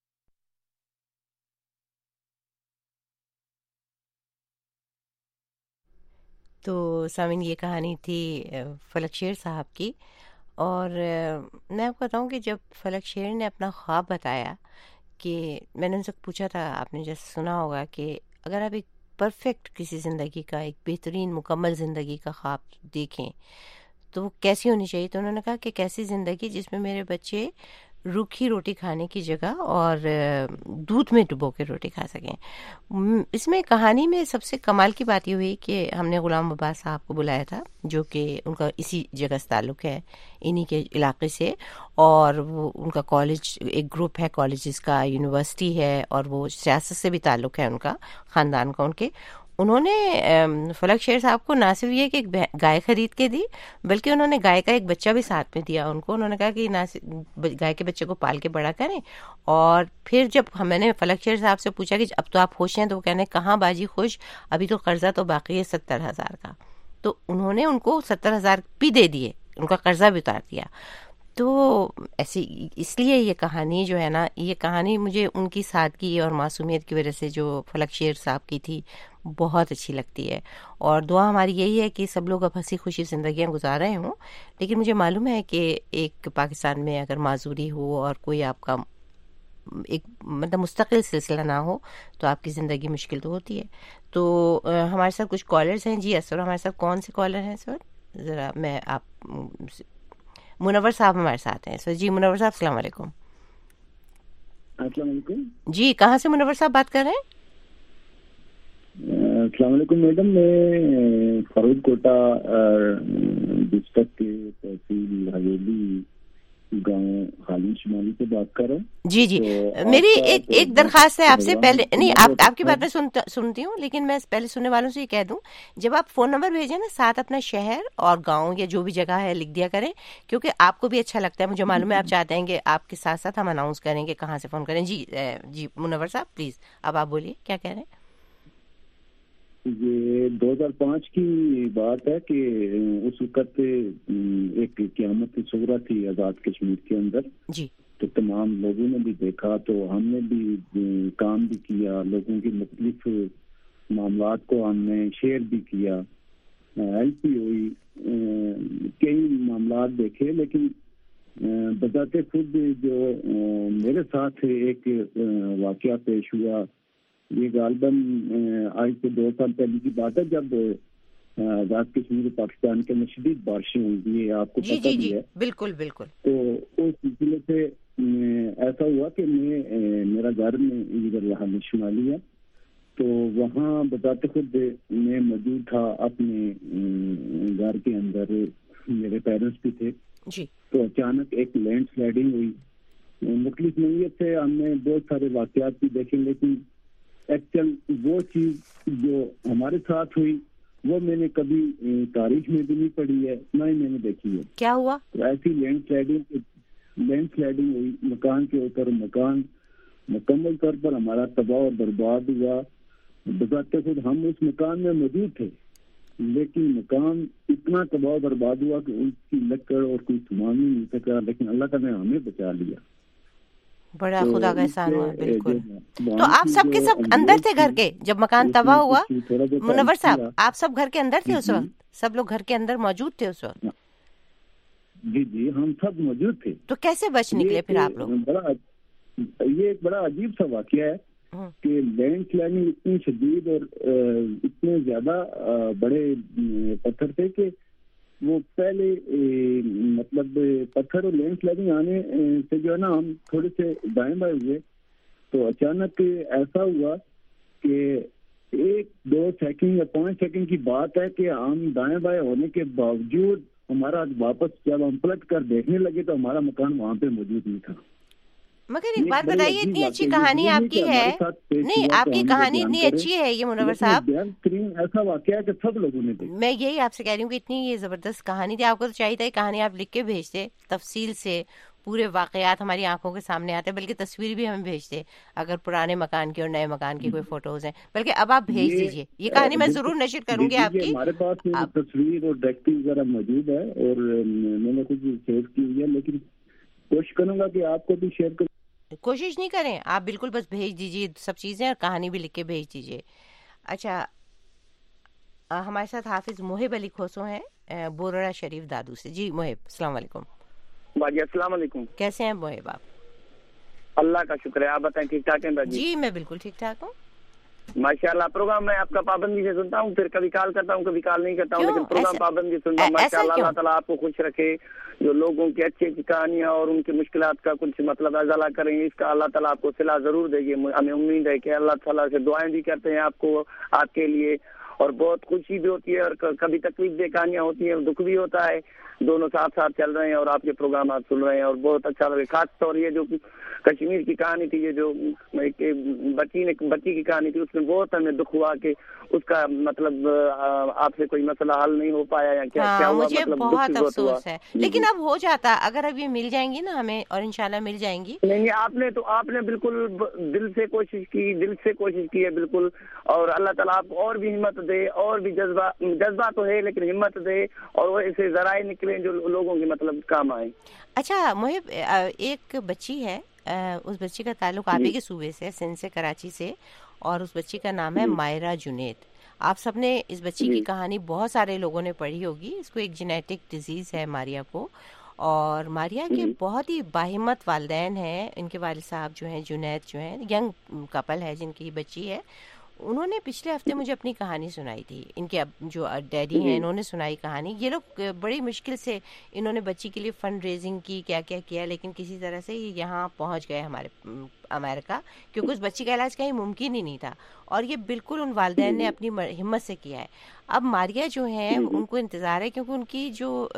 تو سامعین یہ کہانی تھی فلک شیر صاحب کی. اور میں آپ کو بتاؤں کہ جب فلک شیر نے اپنا خواب بتایا کہ میں نے ان سے پوچھا تھا, آپ نے جیسے سنا ہوگا کہ اگر آپ ایک پرفیکٹ کسی زندگی کا, ایک بہترین مکمل زندگی کا خواب دیکھیں تو وہ کیسی ہونی چاہیے, تو انہوں نے کہا کہ کیسی زندگی جس میں میرے بچے روکھی روٹی کھانے کی جگہ اور دودھ میں ڈبو کے روٹی کھا سکیں. اس میں کہانی میں سب سے کمال کی بات یہ ہوئی کہ ہم نے غلام عباس صاحب کو بلایا تھا, جو کہ ان کا اسی جگہ سے تعلق ہے, انہی کے علاقے سے, اور وہ ان کا کالج ایک گروپ ہے کالجز کا, یونیورسٹی ہے, اور وہ سیاست سے بھی تعلق ہے ان کا, خاندان کا ان کے. انہوں نے فلک شیر صاحب کو نہ صرف یہ کہ ایک گائے خرید کے دی, بلکہ انہوں نے گائے کا ایک بچہ بھی ساتھ میں دیا ان کو. انہوں نے کہا کہ نہ گائے کے بچے کو پال کے بڑا کریں. اور پھر جب میں نے فلک شیر صاحب سے پوچھا کہ اب تو آپ خوش ہیں, تو وہ کہنے کہاں باجی خوش, ابھی تو قرضہ تو باقی ہے ستر ہزار کا. تو انہوں نے ان کو ستر ہزار بھی دے دیے, ان کا قرضہ بھی اتار دیا. تو ایسی اس لیے یہ کہانی جو ہے نا, یہ کہانی مجھے ان کی سادگی اور معصومیت کی وجہ سے جو فلک شیر صاحب کی تھی بہت اچھی لگتی ہے. اور دعا ہماری یہی ہے کہ سب لوگ اب ہنسی خوشی زندگیاں گزار رہے ہوں, لیکن مجھے معلوم ہے کہ ایک پاکستان میں اگر معذوری ہو اور کوئی آپ کا ایک مطلب مستقل سلسلہ نہ ہو تو آپ کی زندگی مشکل تو ہوتی ہے. تو ہمارے ساتھ کچھ کالرز ہیں. جی اسر, ہمارے ساتھ کون سے کالر ہیں سر؟ ذرا میں آپ, منور صاحب ہمارے ساتھ ہیں سر. جی منور صاحب السلام علیکم. السلام علیکم. جی کہاں سے منور صاحب بات کر رہے ہیں؟ السلام علیکم میڈم, میں فاروق کوٹا ڈسٹرکٹ کے تحصیل حویلی گاؤں خالی شمالی سے بات کر رہا ہوں. جی جی, میری ایک ایک درخواست ہے آپ سے. پہلے نہیں, آپ آپ کی بات میں سنتی ہوں, لیکن میں پہلے سننے والوں سے یہ کہہ دوں, جب آپ فون نمبر بھیجیں نا, ساتھ اپنا شہر اور گاؤں یا جو بھی جگہ ہے لکھ دیا کریں, کیونکہ آپ کو بھی اچھا لگتا ہے. مجھے معلوم ہے آپ چاہتے ہیں کہ آپ کے ساتھ ساتھ ہم اناؤنس کریں کہ کہاں سے فون کریں. جی جی منور صاحب پلیز اب آپ بولیے کیا کہہ رہے ہیں. یہ دو ہزار پانچ کی بات ہے کہ اس وقت ایک قیامت صغریٰ تھی آزاد کشمیر کے اندر. جی. تو تمام لوگوں نے بھی دیکھا, تو ہم نے بھی کام بھی کیا, لوگوں کی مختلف معاملات کو ہم نے شیئر بھی کیا, ہیلپ بھی ہوئی, کئی معاملات دیکھے. لیکن بذات خود جو میرے ساتھ ایک واقعہ پیش ہوا, یہ غالباً آج سے دو سال پہلے کی بات ہے, جب آزاد کشمیر پاکستان کے میں شدید بارشیں ہوئی, آپ کو پتہ بھی ہے. بالکل بالکل. تو اس سلسلے سے ایسا ہوا کہ میں میرا گھر میں ادھر یہاں شمالی ہے, تو وہاں بتاتے خود میں موجود تھا اپنے گھر کے اندر, میرے پیرنٹس بھی تھے. جی. تو اچانک ایک لینڈ سلائڈنگ ہوئی. مختلف نوعیت سے ہم نے بہت سارے واقعات بھی دیکھے, لیکن ایکچوئل وہ چیز جو ہمارے ساتھ ہوئی وہ میں نے کبھی تاریخ میں بھی نہیں پڑھی ہے, نہ ہی میں نے دیکھی ہے. کیا ہوا؟ تو ایسی لینڈ سلائڈنگ لینڈ سلائڈنگ ہوئی مکان کے اوپر, مکان مکمل طور پر ہمارا تباہ اور برباد ہوا. بذات خود ہم اس مکان میں موجود تھے, لیکن مکان اتنا تباہ برباد ہوا کہ اس کی لکڑ اور کوئی سامان نہیں مل سکا, لیکن اللہ تعالیٰ نے ہمیں بچا لیا. بڑا خدا کا احسان ہوا. بالکل. تو آپ سب کے سب اندر تھے گھر کے جب مکان تباہ ہوا؟ منور صاحب آپ سب گھر کے اندر تھے اس وقت؟ سب لوگ گھر کے اندر موجود تھے اس وقت؟ جی جی ہم سب موجود تھے. تو کیسے بچ نکلے پھر آپ لوگ؟ بڑا یہ ایک بڑا عجیب سا واقعہ ہے کہ لینڈ سلائڈنگ اتنی شدید اور اتنے زیادہ بڑے پتھر تھے کہ وہ پہلے مطلب پتھر اور لینڈ سلائڈنگ آنے سے جو ہے نا ہم تھوڑے سے دائیں بائیں ہوئے, تو اچانک ایسا ہوا کہ ایک دو سیکنڈ یا پانچ سیکنڈ کی بات ہے کہ ہم دائیں بائیں ہونے کے باوجود ہمارا واپس جب ہم پلٹ کر دیکھنے لگے تو ہمارا مکان وہاں پہ موجود نہیں تھا. مگر ایک بات بتائیے, اتنی اچھی کہانی آپ کی ہے, نہیں آپ کی کہانی اتنی اچھی ہے یہ منور صاحب, ایسا واقعہ ہے کہ سب لوگوں نے دیکھا. میں یہی آپ سے کہہ رہی ہوں کہ اتنی یہ زبردست کہانی تھی, آپ کو تو چاہیے تھا کہانی آپ لکھ کے بھیجتے تفصیل سے, پورے واقعات ہماری آنکھوں کے سامنے آتے ہیں، بلکہ تصویر بھی ہمیں بھیجتے اگر پرانے مکان کی اور نئے مکان کی کوئی فوٹوز ہیں، بلکہ اب آپ بھیج دیجیے یہ کہانی میں ضرور نشر کروں گی آپ کی. ہمارے پاس تصویر اور ڈائریکٹری وغیرہ موجود ہے اور میں نے کچھ سیو کی ہوئی ہے، لیکن کوشش کروں گا کہ آپ کو بھی شیئر کروں. کوشش نہیں کریں آپ، بالکل بس بھیج دیجیے سب چیزیں اور کہانی بھی لکھ کے بھیج دیجیے. اچھا ہمارے ساتھ حافظ محب علی کھوسو ہیں بورڑا شریف دادو سے. جی محب السلام علیکم. باجی السلام علیکم. کیسے ہیں محب آپ؟ اللہ کا شکر ہے، آپ بتائیں ٹھیک ٹھاک ہیں باجی؟ جی میں بالکل ٹھیک ٹھاک ہوں ماشاء اللہ. پروگرام میں آپ کا پابندی سے سنتا ہوں، پھر کبھی کال کرتا ہوں کبھی کال نہیں کرتا ہوں، لیکن پروگرام پابندی سنتا ہوں. ماشاء اللہ اللہ تعالیٰ آپ کو خوش رکھے، جو لوگوں کی اچھی اچھی کہانیاں اور ان کی مشکلات کا کچھ مطلب ازالہ کریں گے، اس کا اللہ تعالیٰ آپ کو صلہ ضرور دے گی. ہمیں امید ہے کہ اللہ تعالیٰ سے دعائیں بھی کرتے ہیں آپ کو، آپ کے لیے، اور بہت خوشی بھی ہوتی ہے اور کبھی تکلیف دہ کہانیاں ہوتی ہیں، دکھ بھی ہوتا ہے، دونوں ساتھ ساتھ چل رہے ہیں اور آپ کے پروگرامات سن رہے ہیں اور بہت اچھا لگے. خاص طور یہ جو کشمیر کی کہانی تھی، یہ جو بچی نے بچی کی کہانی تھی، اس میں بہت ہمیں دکھ ہوا کہ اس کا مطلب آپ سے کوئی مسئلہ حل نہیں ہو پایا یا کیا کیا ہوا. مجھے بہت افسوس ہے، لیکن اب ہو جاتا اگر اب یہ مل جائیں گی نا ہمیں، اور انشاءاللہ مل جائیں گی. نہیں آپ نے تو آپ نے بالکل دل سے کوشش کی، دل سے کوشش کی ہے بالکل، اور اللہ تعالیٰ آپ کو اور بھی ہمت دے، اور بھی جذبہ جذبہ تو ہے لیکن ہمت دے، اور وہ ایسے ذرائع نکلیں جو لوگوں کے مطلب کام آئے. اچھا محب ایک بچی ہے، اس بچی کا تعلق آپ ہی کے صوبے سے، سندھ سے، کراچی سے، اور اس بچی کا نام ہے مائرہ جنید. آپ سب نے اس بچی کی کہانی بہت سارے لوگوں نے پڑھی ہوگی. اس کو ایک جینیٹک ڈیزیز ہے ماریا کو، اور ماریا کے بہت ہی باہمت والدین ہیں. ان کے والد صاحب جو ہیں جنید جو ہیں، ینگ کپل ہے جن کی بچی ہے. انہوں نے پچھلے ہفتے مجھے اپنی کہانی سنائی تھی. ان کے جو ڈیڈی ہیں انہوں نے سنائی کہانی. یہ لوگ بڑی مشکل سے انہوں نے بچی کے لیے فنڈ ریزنگ کی، کیا کیا کیا، لیکن کسی طرح سے یہ یہاں پہنچ گئے ہمارے امریکہ، کیونکہ اس بچی کا علاج کہیں ممکن ہی نہیں تھا، اور یہ بالکل ان والدین نے اپنی ہمت سے کیا ہے. اب ماریا جو ہیں ان کو انتظار ہے، کیونکہ ان کی جو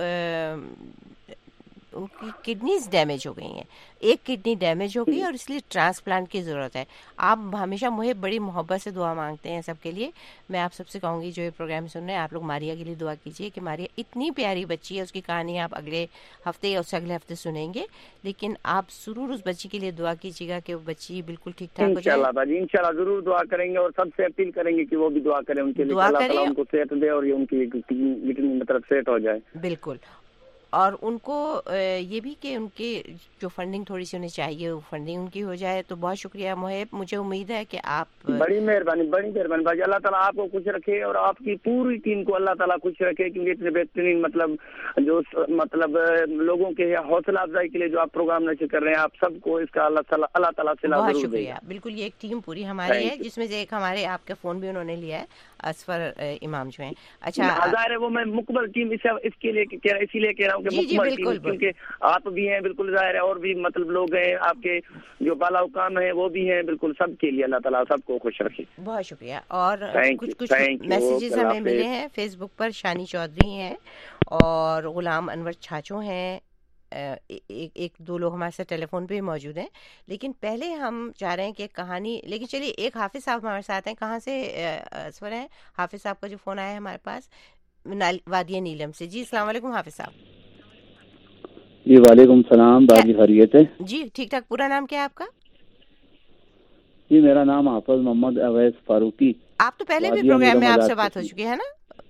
ان کی کڈنیز ڈیمیج ہو گئی ہیں، ایک کڈنی ڈیمیج ہو گئی اور اس لیے ٹرانسپلانٹ کی ضرورت ہے. آپ ہمیشہ مجھے بڑی محبت سے دعا مانگتے ہیں سب کے لیے. میں آپ سب سے کہوں گی جو یہ پروگرام سن رہے ہیں آپ لوگ ماریا کے لیے دعا کیجیے کہ ماریا اتنی پیاری بچی ہے، اس کی کہانی آپ اگلے ہفتے یا اس سے اگلے ہفتے سنیں گے، لیکن آپ ضرور اس بچی کے لیے دعا کیجیے گا کہ وہ بچی بالکل ٹھیک ٹھاک ہو جائے. انشاءاللہ باجی انشاءاللہ ضرور دعا کریں گے، اور سب سے اپیل کریں گے کہ وہ بھی دعا کریں ان کے لیے، اللہ تعالیٰ ان کو صحت دے اور یہ ان کی مطلب صحت ہو جائے. بالکل. اور ان کو یہ بھی کہ ان کے جو فنڈنگ تھوڑی سی انہیں چاہیے وہ فنڈنگ ان کی ہو جائے. تو بہت شکریہ محب، مجھے امید ہے کہ آپ بڑی مہربانی بڑی مہربانی باجی. اللہ تعالیٰ آپ کو خوش رکھے اور آپ کی پوری ٹیم کو اللہ تعالیٰ خوش رکھے، کیونکہ اتنے بہترین مطلب جو مطلب لوگوں کے حوصلہ افزائی کے لیے جو آپ پروگرام نشر کر رہے ہیں، آپ سب کو اس کا اللہ تعالیٰ اللہ تعالیٰ سے بہت شکریہ. بالکل یہ ایک ٹیم پوری ہماری ہے، جس میں سے ایک ہمارے آپ کا فون بھی انہوں نے لیا ہے، اسفر امام جو ہیں. اچھا ہزار ہے وہ میں مکمل ٹیم اس کے لیے اسی لیے کہہ رہا ہوں کہ مکمل ٹیم، کیونکہ آپ بھی ہیں بالکل ظاہر ہے، اور بھی مطلب لوگ ہیں آپ کے جو بالا حکام ہیں وہ بھی ہیں، بالکل سب کے لیے اللہ تعالیٰ سب کو خوش رکھے. بہت شکریہ. اور کچھ کچھ میسیجز ہمیں ملے ہیں فیس بک پر. شانی چودھری ہیں اور غلام انور چھاچو ہیں، ایک ایک دو لوگ ہمارے ساتھ ٹیلی فون پہ موجود ہیں. لیکن پہلے ہم چاہ رہے ہیں کہ ایک کہانی، لیکن چلیے ایک حافظ صاحب ہمارے ساتھ ہیں. کہاں سے اسور ہیں؟ حافظ صاحب کا جو فون آیا ہے ہمارے پاس وادی نیلم سے. جی السلام علیکم حافظ صاحب. جی وعلیکم السلام. باجی خیریت ہے؟ جی ٹھیک ٹھاک. پورا نام کیا ہے آپ کا؟ جی میرا نام حافظ محمد اویس فاروقی. آپ تو پہلے بھی پروگرام میں آپ سے بات ہو چکی ہے نا؟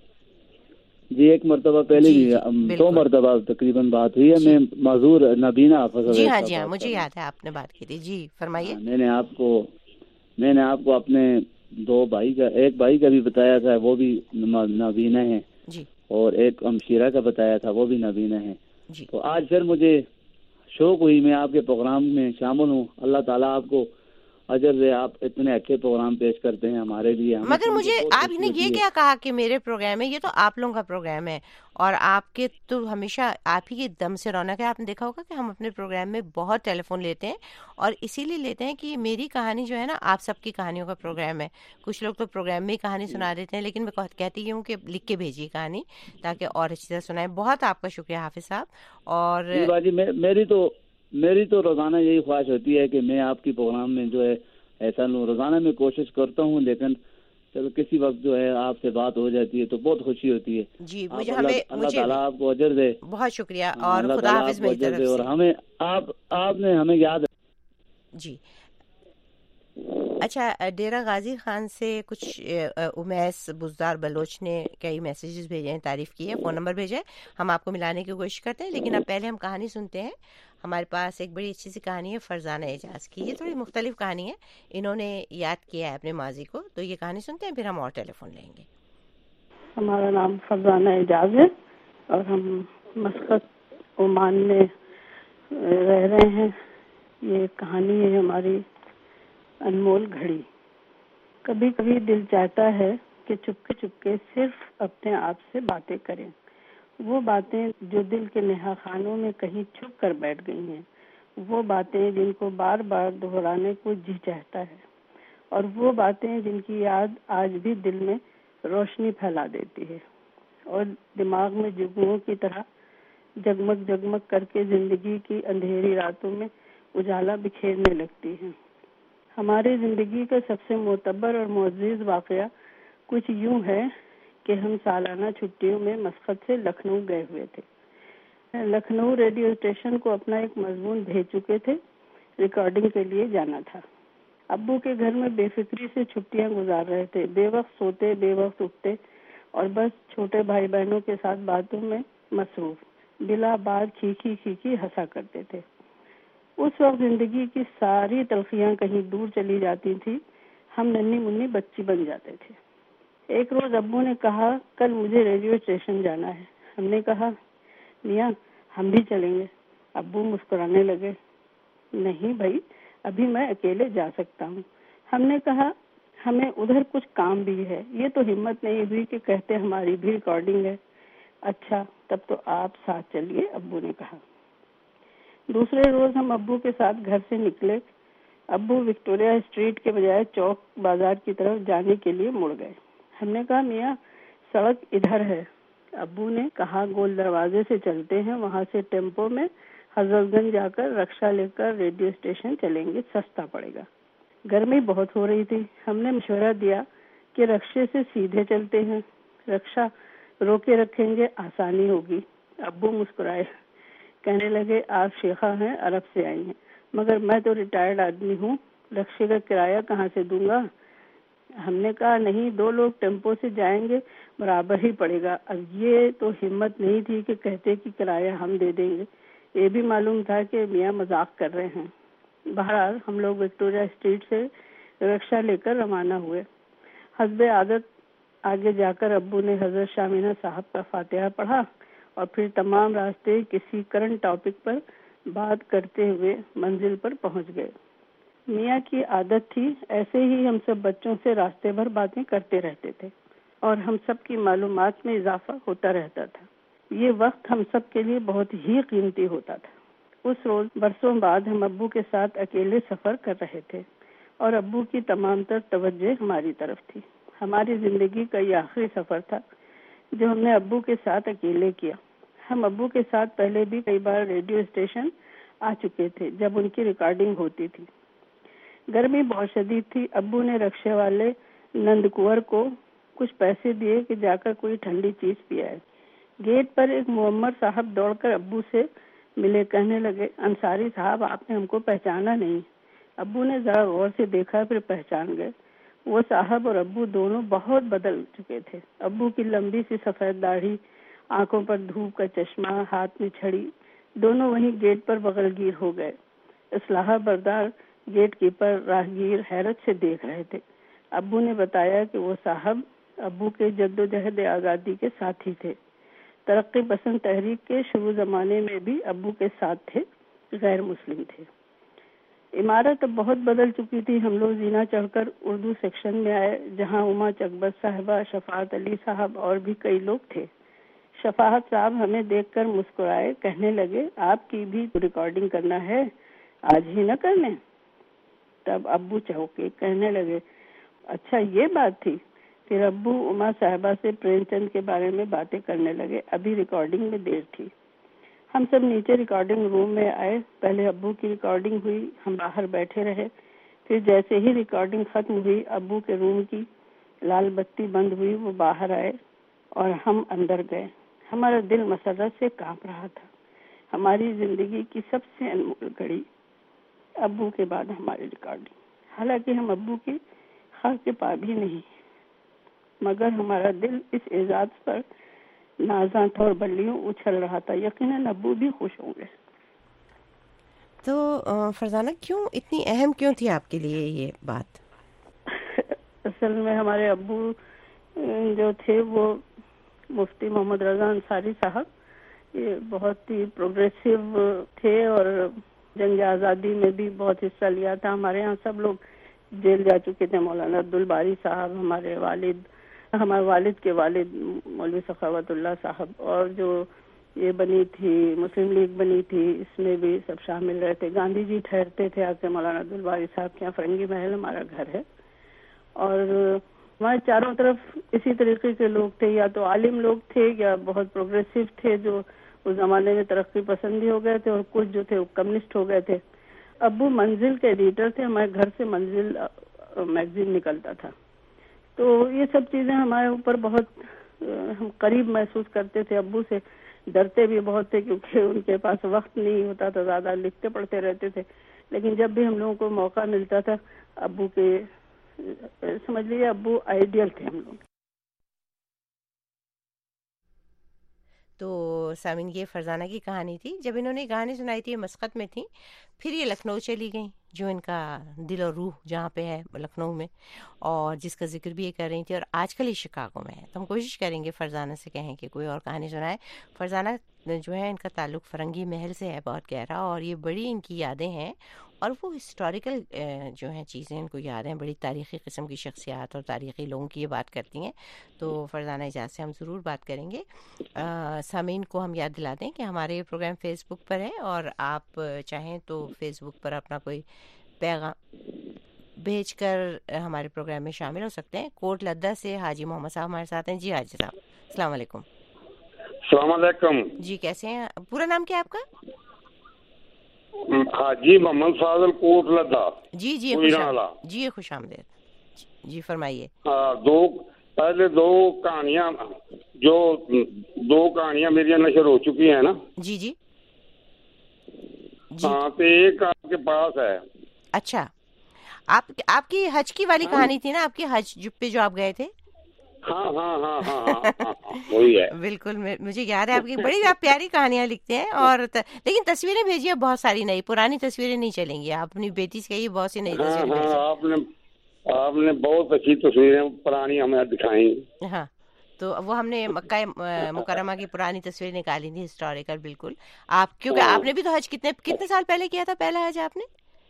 جی ایک مرتبہ پہلے بھی، دو مرتبہ تقریباً بات ہوئی ہے. میں معذور نبینہ حافظ. جی ہاں جی ہاں مجھے یاد ہے آپ نے بات کی تھی. جی فرمائیے. میں نے آپ کو میں نے آپ کو اپنے دو بھائی کا، ایک بھائی کا بھی بتایا تھا وہ بھی نبینہ ہیں جی، اور ایک ہمشیرہ کا بتایا تھا وہ بھی نبینہ ہیں جی. تو آج پھر مجھے شوق ہوئی میں آپ کے پروگرام میں شامل ہوں. اللہ تعالیٰ آپ کو اجر دے، آپ اتنے اچھے پروگرام پیش کرتے ہیں ہمارے لیے. مگر مجھے آپ نے یہ کیا کہا کہ میرے پروگرام ہے؟ یہ تو آپ لوگوں کا پروگرام ہے، اور آپ کے تو ہمیشہ آپ ہی کے دم سے رونق ہے. آپ نے دیکھا ہوگا کہ ہم اپنے پروگرام میں بہت ٹیلی فون لیتے ہیں، اور اسی لیے لیتے ہیں کہ میری کہانی جو ہے نا آپ سب کی کہانیوں کا پروگرام ہے. کچھ لوگ تو پروگرام میں ہی کہانی سنا دیتے ہیں، لیکن میں کہتی ہوں کہ لکھ کے بھیجیے کہانی تاکہ اور اچھی طرح سنائیں. بہت آپ کا شکریہ حافظ صاحب. اور باجی میری تو میری تو روزانہ یہی خواہش ہوتی ہے کہ میں آپ کی پروگرام میں جو ہے ایسا لوں. روزانہ میں کوشش کرتا ہوں، لیکن چلو کسی وقت جو ہے آپ سے بات ہو جاتی ہے تو بہت خوشی ہوتی ہے. جی مجھے اللہ, ہمیں اللہ تعالیٰ آپ کو اجر دے. بہت شکریہ اور خدا حافظ میری طرف سے. اور ہمیں آپ آپ نے ہمیں یاد. جی اچھا, ڈیرہ غازی خان سے کچھ امیس بزدار بلوچ نے کئی میسیجز بھیجے ہیں, تعریف کی ہے, فون نمبر بھیجا ہے, ہم آپ کو ملانے کی کوشش کرتے ہیں. لیکن اب پہلے ہم کہانی سنتے ہیں. ہمارے پاس ایک بڑی اچھی سی کہانی ہے فرزانہ اعجاز کی. یہ تھوڑی مختلف کہانی ہے, انہوں نے یاد کیا ہے اپنے ماضی کو, تو یہ کہانی سنتے ہیں, پھر ہم اور ٹیلی فون لیں گے. ہمارا نام فرزانہ اعجاز ہے اور ہم مسقط عمان میں رہ رہے ہیں. یہ کہانی ہے ہماری انمول گھڑی. کبھی کبھی دل چاہتا ہے کہ چپکے چپکے صرف اپنے آپ سے باتیں کریں, وہ باتیں جو دل کے نہا خانوں میں کہیں چھپ کر بیٹھ گئی ہیں, وہ باتیں جن کو بار بار دہرانے کو جی چاہتا ہے, اور وہ باتیں جن کی یاد آج بھی دل میں روشنی پھیلا دیتی ہے اور دماغ میں جگنوں کی طرح جگمگ جگمگ کر کے زندگی کی اندھیری راتوں میں اجالا بکھیرنے لگتی ہیں. ہماری زندگی کا سب سے معتبر اور معزز واقعہ کچھ یوں ہے کہ ہم سالانہ چھٹیوں میں مسقط سے لکھنؤ گئے ہوئے تھے. لکھنؤ ریڈیو اسٹیشن کو اپنا ایک مضمون بھیج چکے تھے, ریکارڈنگ کے لیے جانا تھا. ابو کے گھر میں بے فکری سے چھٹیاں گزار رہے تھے, بے وقت سوتے بے وقت اٹھتے اور بس چھوٹے بھائی بہنوں کے ساتھ باتوں میں مصروف, بلا بات کھیکی کھیکی ہنسا کرتے تھے. اس وقت زندگی کی ساری تلخیاں کہیں دور چلی جاتی تھی, ہم ننھی منی بچی بن جاتے تھے. ایک روز ابو نے کہا کل مجھے ریڈیو اسٹیشن جانا ہے. ہم نے کہا میاں ہم بھی چلیں گے. ابو مسکرانے لگے, نہیں بھائی ابھی میں اکیلے جا سکتا ہوں. ہم نے کہا ہمیں ادھر کچھ کام بھی ہے. یہ تو ہمت نہیں ہوئی کہ کہتے ہماری بھی ریکارڈنگ ہے. اچھا تب تو آپ ساتھ چلیے, ابو نے کہا. دوسرے روز ہم ابو کے ساتھ گھر سے نکلے. ابو وکٹوریا اسٹریٹ کے بجائے چوک بازار کی طرف جانے کے لیے مڑ گئے. ہم نے کہا میاں سڑک ادھر ہے. ابو نے کہا گول دروازے سے چلتے ہیں, وہاں سے ٹیمپو میں حضرت گنج جا کر رکشہ لے کر ریڈیو اسٹیشن چلیں گے, سستا پڑے گا. گرمی بہت ہو رہی تھی. ہم نے مشورہ دیا کہ رکشے سے سیدھے چلتے ہیں, رکشہ روکے رکھیں گے, آسانی ہوگی. ابو مسکرائے, کہنے لگے آپ شیخہ ہیں, عرب سے آئی ہیں, مگر میں تو ریٹائرڈ آدمی ہوں, رکشے کا کرایہ کہاں سے دوں گا. ہم نے کہا نہیں, دو لوگ ٹیمپو سے جائیں گے برابر ہی پڑے گا. اب یہ تو ہمت نہیں تھی کہ کہتے کہ کرایہ ہم دے دیں گے, یہ بھی معلوم تھا کہ میاں مذاق کر رہے ہیں. بہرحال ہم لوگ وکٹوریا اسٹریٹ سے رکشہ لے کر روانہ ہوئے. حسب عادت آگے جا کر ابو نے حضرت شامینہ صاحب کا فاتحہ پڑھا اور پھر تمام راستے کسی کرنٹ ٹاپک پر بات کرتے ہوئے منزل پر پہنچ گئے. میاں کی عادت تھی, ایسے ہی ہم سب بچوں سے راستے بھر باتیں کرتے رہتے تھے اور ہم سب کی معلومات میں اضافہ ہوتا رہتا تھا. یہ وقت ہم سب کے لیے بہت ہی قیمتی ہوتا تھا. اس روز برسوں بعد ہم ابو کے ساتھ اکیلے سفر کر رہے تھے اور ابو کی تمام تر توجہ ہماری طرف تھی. ہماری زندگی کا یہ آخری سفر تھا جو ہم نے ابو کے ساتھ اکیلے کیا. ہم ابو کے ساتھ پہلے بھی کئی بار ریڈیو اسٹیشن آ چکے تھے جب ان کی ریکارڈنگ ہوتی تھی. گرمی بہت شدید تھی. ابو نے رکشے والے نند کنور کو کچھ پیسے دیے کہ جا کر کوئی ٹھنڈی چیز پیا ہے. گیٹ پر ایک معمر صاحب دوڑ کر ابو سے ملے, کہنے لگے انصاری صاحب آپ نے ہم کو پہچانا نہیں. ابو نے ذرا غور سے دیکھا, پھر پہچان گئے. وہ صاحب اور ابو دونوں بہت بدل چکے تھے. ابو کی لمبی سی سفید داڑھی, آنکھوں پر دھوپ کا چشمہ, ہاتھ میں چھڑی, دونوں وہیں گیٹ پر بغل گیر ہو گئے. اصلاح بردار گیٹ کیپر راہگیر حیرت سے دیکھ رہے تھے. ابو نے بتایا کہ وہ صاحب ابو کے جد و جہد آزادی کے ساتھی تھے. ترقی پسند تحریک کے شروع زمانے میں بھی ابو کے ساتھ تھے, غیر مسلم تھے. عمارت اب بہت بدل چکی تھی. ہم لوگ زینہ چڑھ کر اردو سیکشن میں آئے, جہاں اما چکبت صاحبہ, شفاعت علی صاحب اور بھی کئی لوگ تھے. شفاعت صاحب ہمیں دیکھ کر مسکرائے, کہنے لگے آپ کی بھی ریکارڈنگ کرنا ہے, آج ہی نہ کر لیں. تب ابو چوکے, کہنے لگے اچھا یہ بات تھی. پھر ابو اما صاحبہ سے پریم چند کے بارے میں باتیں کرنے لگے. ابھی ریکارڈنگ میں دیر تھی. ہم سب نیچے ریکارڈنگ روم میں آئے. پہلے ابو کی ریکارڈنگ ہوئی, ہم باہر بیٹھے رہے. پھر جیسے ہی ریکارڈنگ ختم ہوئی ابو کے روم کی لال بتی بند ہوئی، وہ باہر آئے اور ہم اندر گئے. ہمارا دل مسرت سے کانپ رہا تھا. ہماری زندگی کی سب سے انمول گھڑی، ابو کے بعد ہماری ریکارڈنگ. حالانکہ ہم ابو کی خاک کے پا بھی نہیں، مگر ہمارا دل اس اعزاز پر نازاں تھا اور بلیوں اچھل رہا تھا. یقیناً ابو بھی خوش ہوں گے. تو فرزانہ کیوں اتنی اہم کیوں تھی آپ کے لیے یہ بات؟ اصل میں ہمارے ابو جو تھے وہ مفتی محمد رضا انصاری صاحب، یہ بہت ہی پروگریسو تھے اور جنگ آزادی میں بھی بہت حصہ لیا تھا. ہمارے ہاں سب لوگ جیل جا چکے تھے. مولانا عبدالباری صاحب، ہمارے والد، ہمارے والد کے والد مولوی سخاوت اللہ صاحب، اور جو یہ بنی تھی مسلم لیگ بنی تھی، اس میں بھی سب شامل رہے تھے. گاندھی جی ٹھہرتے تھے آ کے مولانا عبدالباری صاحب کے یہاں. فرنگی محل ہمارا گھر ہے اور ہمارے چاروں طرف اسی طریقے کے لوگ تھے. یا تو عالم لوگ تھے یا بہت پروگریسو تھے جو اس زمانے میں ترقی پسندی ہو گئے تھے، اور کچھ جو تھے وہ کمیونسٹ ہو گئے تھے. ابو منزل کے ایڈیٹر تھے. ہمارے گھر سے منزل میگزین نکلتا تھا. تو یہ سب چیزیں ہمارے اوپر بہت ہم قریب محسوس کرتے تھے. ابو سے ڈرتے بھی بہت تھے کیونکہ ان کے پاس وقت نہیں ہوتا تھا زیادہ، لکھتے پڑھتے رہتے تھے. لیکن جب بھی ہم لوگوں کو موقع ملتا تھا ابو کے سمجھ لیجیے ابو آئیڈیل تھے ہم لوگ. تو سامعین یہ فرزانہ کی کہانی تھی. جب انہوں نے کہانی سنائی تھی مسقط میں تھی، پھر یہ لکھنؤ چلی گئیں جو ان کا دل اور روح جہاں پہ ہے لکھنؤ میں، اور جس کا ذکر بھی یہ کر رہی تھی، اور آج کل یہ شکاگو میں ہے. تو ہم کوشش کریں گے فرزانہ سے کہیں کہ کوئی اور کہانی سنائے. فرزانہ جو ہے ان کا تعلق فرنگی محل سے ہے بہت گہرا، اور یہ بڑی ان کی یادیں ہیں، اور وہ ہسٹوریکل جو ہیں چیزیں ان کو یاد ہیں، بڑی تاریخی قسم کی شخصیات اور تاریخی لوگوں کی یہ بات کرتی ہیں. تو فرزانہ اجازت سے ہم ضرور بات کریں گے. سامعین کو ہم یاد دلا دیں کہ ہمارے یہ پروگرام فیس بک پر ہے، اور آپ چاہیں تو فیس بک پر اپنا کوئی پیغام بھیج کر ہمارے پروگرام میں شامل ہو سکتے ہیں. کوٹ لدہ سے حاجی محمد صاحب ہمارے ساتھ ہیں. جی حاجی صاحب السلام علیکم. السلام علیکم. جی کیسے ہیں؟ پورا نام کیا آپ کا؟ حاجی محمد فاضل کوٹ لدہ. جی جی جی خوش آمدید. جی فرمائیے. دو پہلے دو کہانیاں جو دو کہانیاں میری نشر ہو چکی ہیں نا. جی جی ہاں تو ایک آپ کے پاس ہے. اچھا آپ آپ کی حج کی والی کہانی تھی نا، آپ کی حج پہ جو آپ گئے تھے. ہاں ہاں ہاں ہاں وہی ہے. بالکل مجھے یاد ہے. آپ کی بڑی آپ پیاری کہانیاں لکھتے ہیں، اور لیکن تصویریں بھیجیے بہت ساری نئی، پرانی تصویریں نہیں چلیں گی. آپ اپنی بیٹی سے کہیے بہت سی نئی تصویریں. آپ نے آپ نے بہت اچھی تصویریں پرانی ہمیں دکھائیں. ہاں تو وہ ہم نے مکہ مکرمہ کی پرانی تصویریں نکالی تھی ہسٹوریکل. بالکل آپ کیونکہ آپ نے بھی تو حج کتنے کتنے سال پہلے کیا تھا پہلا حج آپ نے؟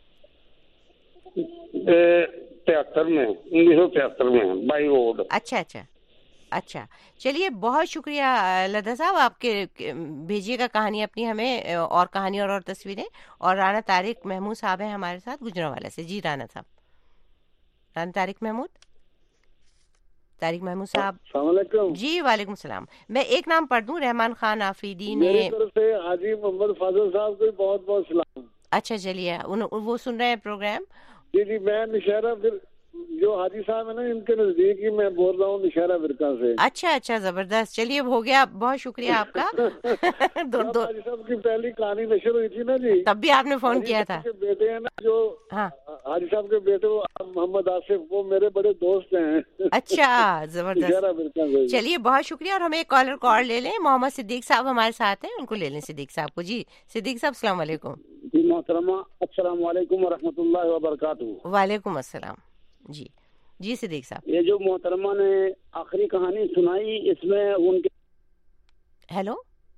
تہتر میں انیس سو تہتر میں بائی روڈ. اچھا اچھا اچھا چلیے بہت شکریہ لدہ صاحب. آپ کے بھیجیے گا کہانی اپنی ہمیں، اور کہانی اور اور تصویریں. اور رانا طارق محمود صاحب ہیں ہمارے ساتھ گجرانوالہ سے. جی رانا صاحب. رانا طارق محمود طارق محمود صاحب السلام علیکم. جی وعلیکم السلام. میں ایک نام پڑھ دوں، رحمان خان آفریدی نے. میری طرف سے حاجی محمد فاضل صاحب کو بہت بہت سلام. اچھا چلیے وہ سن رہے ہیں پروگرام. جی جی میں نشہرہ پھر جو حاجی صاحب ہے نا ان کے نزدیک ہی میں بول رہا ہوں نشہرہ فرقہ سے. اچھا اچھا زبردست. چلیے ہو گیا، بہت شکریہ آپ کا. دو دو حاجی صاحب کی پہلی کہانی نشر ہوئی تھی نا جی، تب بھی آپ نے فون کیا تھا. بیٹے ہیں نا جو حاجی صاحب کے بیٹے محمد آصف، وہ میرے بڑے دوست ہیں. اچھا زبردست. چلیے بہت شکریہ. اور ہمیں ایک کالر کال لے لیں. محمد صدیق صاحب ہمارے ساتھ ہیں، ان کو لے لیں صدیق صاحب کو. جی صدیق صاحب السلام علیکم. جی محترمہ السلام علیکم ورحمۃ اللہ وبرکاتہ. وعلیکم السلام. جی جی صدیق صاحب. یہ جو محترمہ نے آخری کہانی سنائی اس میں ان کے ہیلو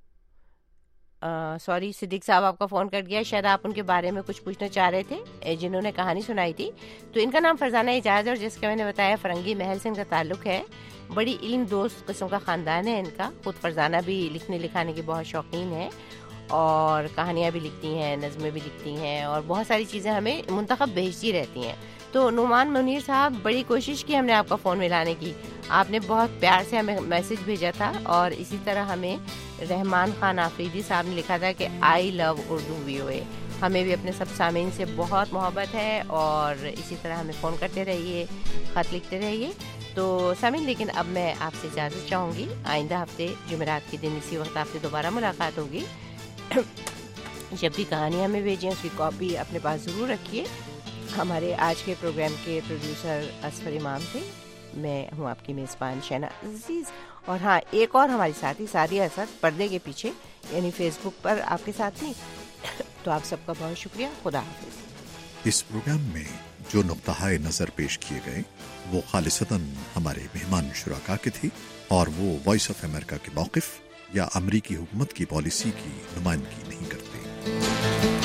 سوری صدیق صاحب آپ کا فون کٹ گیا. شاید آپ ان کے بارے میں کچھ پوچھنا چاہ رہے تھے جنہوں نے کہانی سنائی تھی. تو ان کا نام فرزانہ اجاز ہے، اور جس کا میں نے بتایا فرنگی محل سے ان کا تعلق ہے. بڑی علم دوست قسم کا خاندان ہے ان کا. خود فرزانہ بھی لکھنے لکھانے کی بہت شوقین ہیں، اور کہانیاں بھی لکھتی ہیں، نظمیں بھی لکھتی ہیں، اور بہت ساری چیزیں ہمیں منتخب بھیجتی رہتی ہیں. تو نعمان منیر صاحب بڑی کوشش کی ہم نے آپ کا فون ملانے کی. آپ نے بہت پیار سے ہمیں میسج بھیجا تھا، اور اسی طرح ہمیں رحمان خان آفریدی صاحب نے لکھا تھا کہ آئی لو اردو وی او اے. ہمیں بھی اپنے سب سامعین سے بہت محبت ہے اور اسی طرح ہمیں فون کرتے رہیے, خط لکھتے رہیے. تو سامعین لیکن اب میں آپ سے اجازت چاہوں گی. آئندہ ہفتے جمعرات کے دن اسی وقت آپ سے دوبارہ ملاقات ہوگی. جب بھی کہانی ہمیں بھیجیں اس کی کاپی اپنے پاس ضرور رکھیے. ہمارے آج کے پروگرام کے پروڈیوسر اصفر امام تھے. میں ہوں آپ کی میزبان شہناز عزیز. اور ہاں, ایک اور ہماری ساتھی سعدیہ اسد پردے کے پیچھے یعنی فیس بک پر آپ کے ساتھ تھی. تو آپ سب کا بہت شکریہ. خدا حافظ. اس پروگرام میں جو نقطہ نظر پیش کیے گئے وہ خالصتاً ہمارے مہمان شرکا کے تھی اور وہ وائس آف امریکہ کے موقف یا امریکی حکومت کی پالیسی کی نمائندگی نہیں کرتے.